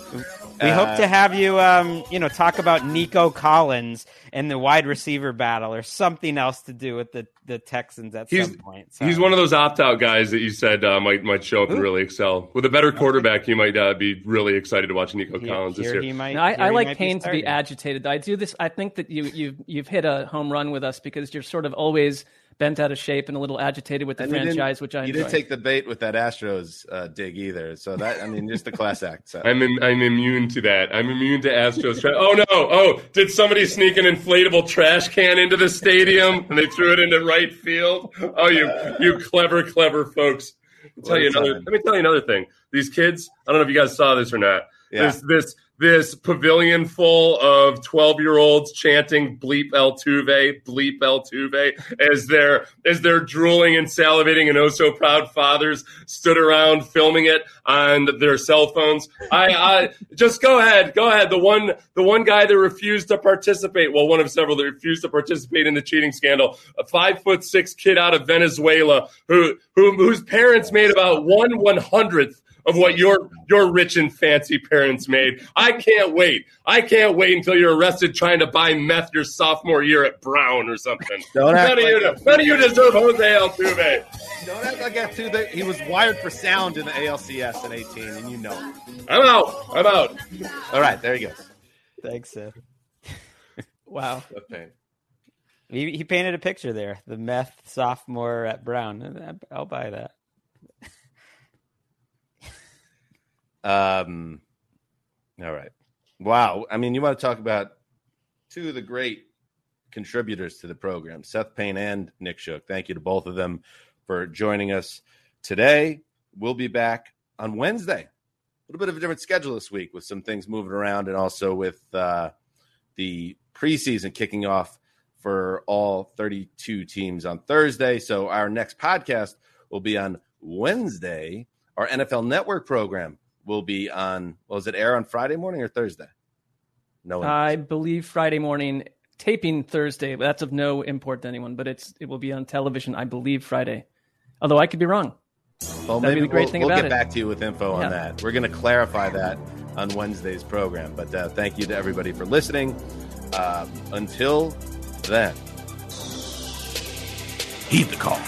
[SPEAKER 7] We
[SPEAKER 15] Uh,
[SPEAKER 7] hope to have you, um, you know, talk about Nico Collins and the wide receiver battle, or something else to do with the, the Texans at
[SPEAKER 14] He's,
[SPEAKER 7] some point. So.
[SPEAKER 14] he's one of those opt-out guys that you said uh, might might show up and really excel. With a better quarterback, you might uh, be really excited to watch Nico
[SPEAKER 7] He-
[SPEAKER 14] Collins this
[SPEAKER 7] here
[SPEAKER 14] year.
[SPEAKER 7] he might-
[SPEAKER 6] No, I,
[SPEAKER 7] here
[SPEAKER 6] I
[SPEAKER 7] he
[SPEAKER 6] like
[SPEAKER 7] might be
[SPEAKER 6] Payne to be
[SPEAKER 7] starting.
[SPEAKER 6] agitated. I do this. I think that you you've you've hit a home run with us because you're sort of always bent out of shape and a little agitated with the
[SPEAKER 15] And you didn't-
[SPEAKER 6] franchise, which I
[SPEAKER 15] You
[SPEAKER 6] enjoy.
[SPEAKER 15] didn't take the bait with that Astros uh, dig either. So that, I mean, just a class act. Seth.
[SPEAKER 14] I'm im- I'm immune to that. I'm immune to Astros. Tra- oh no! Oh, did somebody sneak an inflatable trash can into the stadium and they threw it into right field? Oh, you you clever, clever folks. I'll tell
[SPEAKER 15] What a
[SPEAKER 14] you another.
[SPEAKER 15] time.
[SPEAKER 14] Let me tell you another thing. These kids. I don't know if you guys saw this or not.
[SPEAKER 15] Yeah.
[SPEAKER 14] This this this pavilion full of twelve-year-olds chanting "Bleep Altuve, Bleep Altuve" as they're as they're drooling and salivating, and oh so proud fathers stood around filming it on their cell phones. I, I just go ahead, go ahead. The one the one guy that refused to participate, well, one of several that refused to participate in the cheating scandal, a five foot six kid out of Venezuela who who whose parents made about one one hundredth of what your your rich and fancy parents made. I can't wait. I can't wait until you're arrested trying to buy meth your sophomore year at Brown or something.
[SPEAKER 15] Don't act
[SPEAKER 14] none, of
[SPEAKER 15] like
[SPEAKER 14] you,
[SPEAKER 15] that.
[SPEAKER 14] none of you deserve Jose Altuve.
[SPEAKER 15] Don't act like that, too. He was wired for sound in the A L C S in eighteen, and you know it.
[SPEAKER 14] I'm out. I'm out.
[SPEAKER 15] All right, there he goes.
[SPEAKER 7] Thanks, Seth.
[SPEAKER 6] Wow.
[SPEAKER 7] He, he painted a picture there. The meth sophomore at Brown. I'll buy that.
[SPEAKER 15] Um, all right. Wow. I mean, you want to talk about two of the great contributors to the program, Seth Payne and Nick Shook. Thank you to both of them
[SPEAKER 5] for joining us today. We'll be back on Wednesday. A little bit of a different schedule this week with some things moving around, and also with uh, the preseason kicking off for all thirty-two teams on Thursday. So our next podcast will be on Wednesday. Our N F L Network program will be on, well, is it air on Friday morning or Thursday? No,
[SPEAKER 6] I believe Friday morning, taping Thursday, but that's of no import to anyone, but it's it will be on television, I believe, Friday. Although I could be wrong.
[SPEAKER 5] Well,
[SPEAKER 6] That'd
[SPEAKER 5] maybe
[SPEAKER 6] be the great
[SPEAKER 5] we'll,
[SPEAKER 6] thing
[SPEAKER 5] we'll
[SPEAKER 6] about
[SPEAKER 5] get
[SPEAKER 6] it.
[SPEAKER 5] back to you with info on
[SPEAKER 6] Yeah.
[SPEAKER 5] that. We're going to clarify that on Wednesday's program. But uh, thank you to everybody for listening. Uh, until then, heed the call.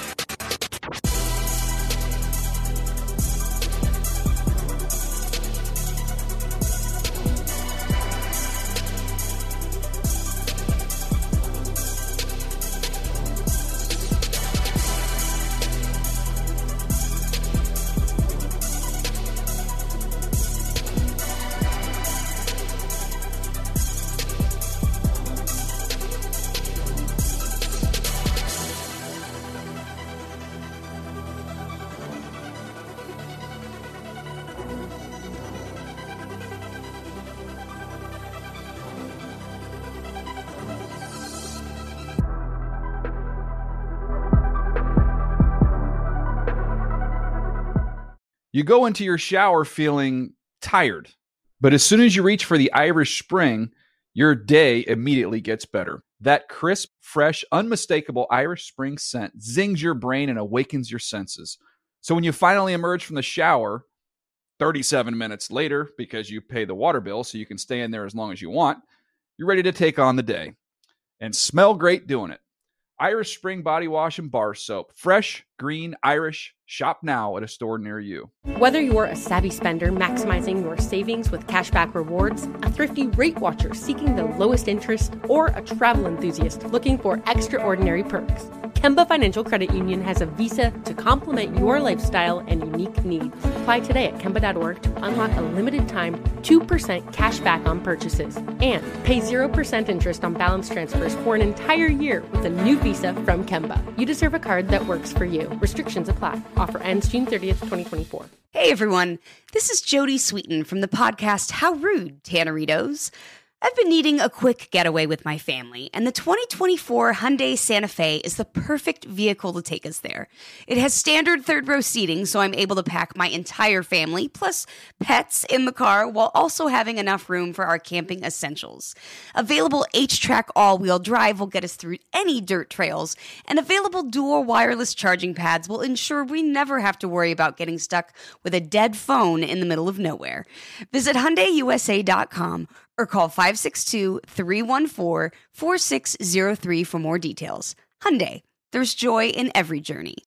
[SPEAKER 1] You go into your shower feeling tired, but as soon as you reach for the Irish Spring, your day immediately gets better. That crisp, fresh, unmistakable Irish Spring scent zings your brain and awakens your senses. So when you finally emerge from the shower, thirty-seven minutes later, because you pay the water bill so you can stay in there as long as you want, you're ready to take on the day and smell great doing it. Irish Spring Body Wash and Bar Soap. Fresh, green, Irish. Shop now at a store near you.
[SPEAKER 11] Whether you're a savvy spender maximizing your savings with cashback rewards, a thrifty rate watcher seeking the lowest interest, or a travel enthusiast looking for extraordinary perks, Kemba Financial Credit Union has a visa to complement your lifestyle and unique needs. Apply today at Kemba dot org to unlock a limited time two percent cash back on purchases and pay zero percent interest on balance transfers for an entire year with a new visa from Kemba. You deserve a card that works for you. Restrictions apply. Offer ends June thirtieth, twenty twenty-four.
[SPEAKER 16] Hey everyone, this is Jody Sweeten from the podcast How Rude, Tanneritos. I've been needing a quick getaway with my family, and the twenty twenty-four Hyundai Santa Fe is the perfect vehicle to take us there. It has standard third-row seating, so I'm able to pack my entire family, plus pets, in the car, while also having enough room for our camping essentials. Available H-Track all-wheel drive will get us through any dirt trails, and available dual wireless charging pads will ensure we never have to worry about getting stuck with a dead phone in the middle of nowhere. Visit Hyundai U S A dot com or call five six two, three one four, four six zero three for more details. Hyundai, there's joy in every journey.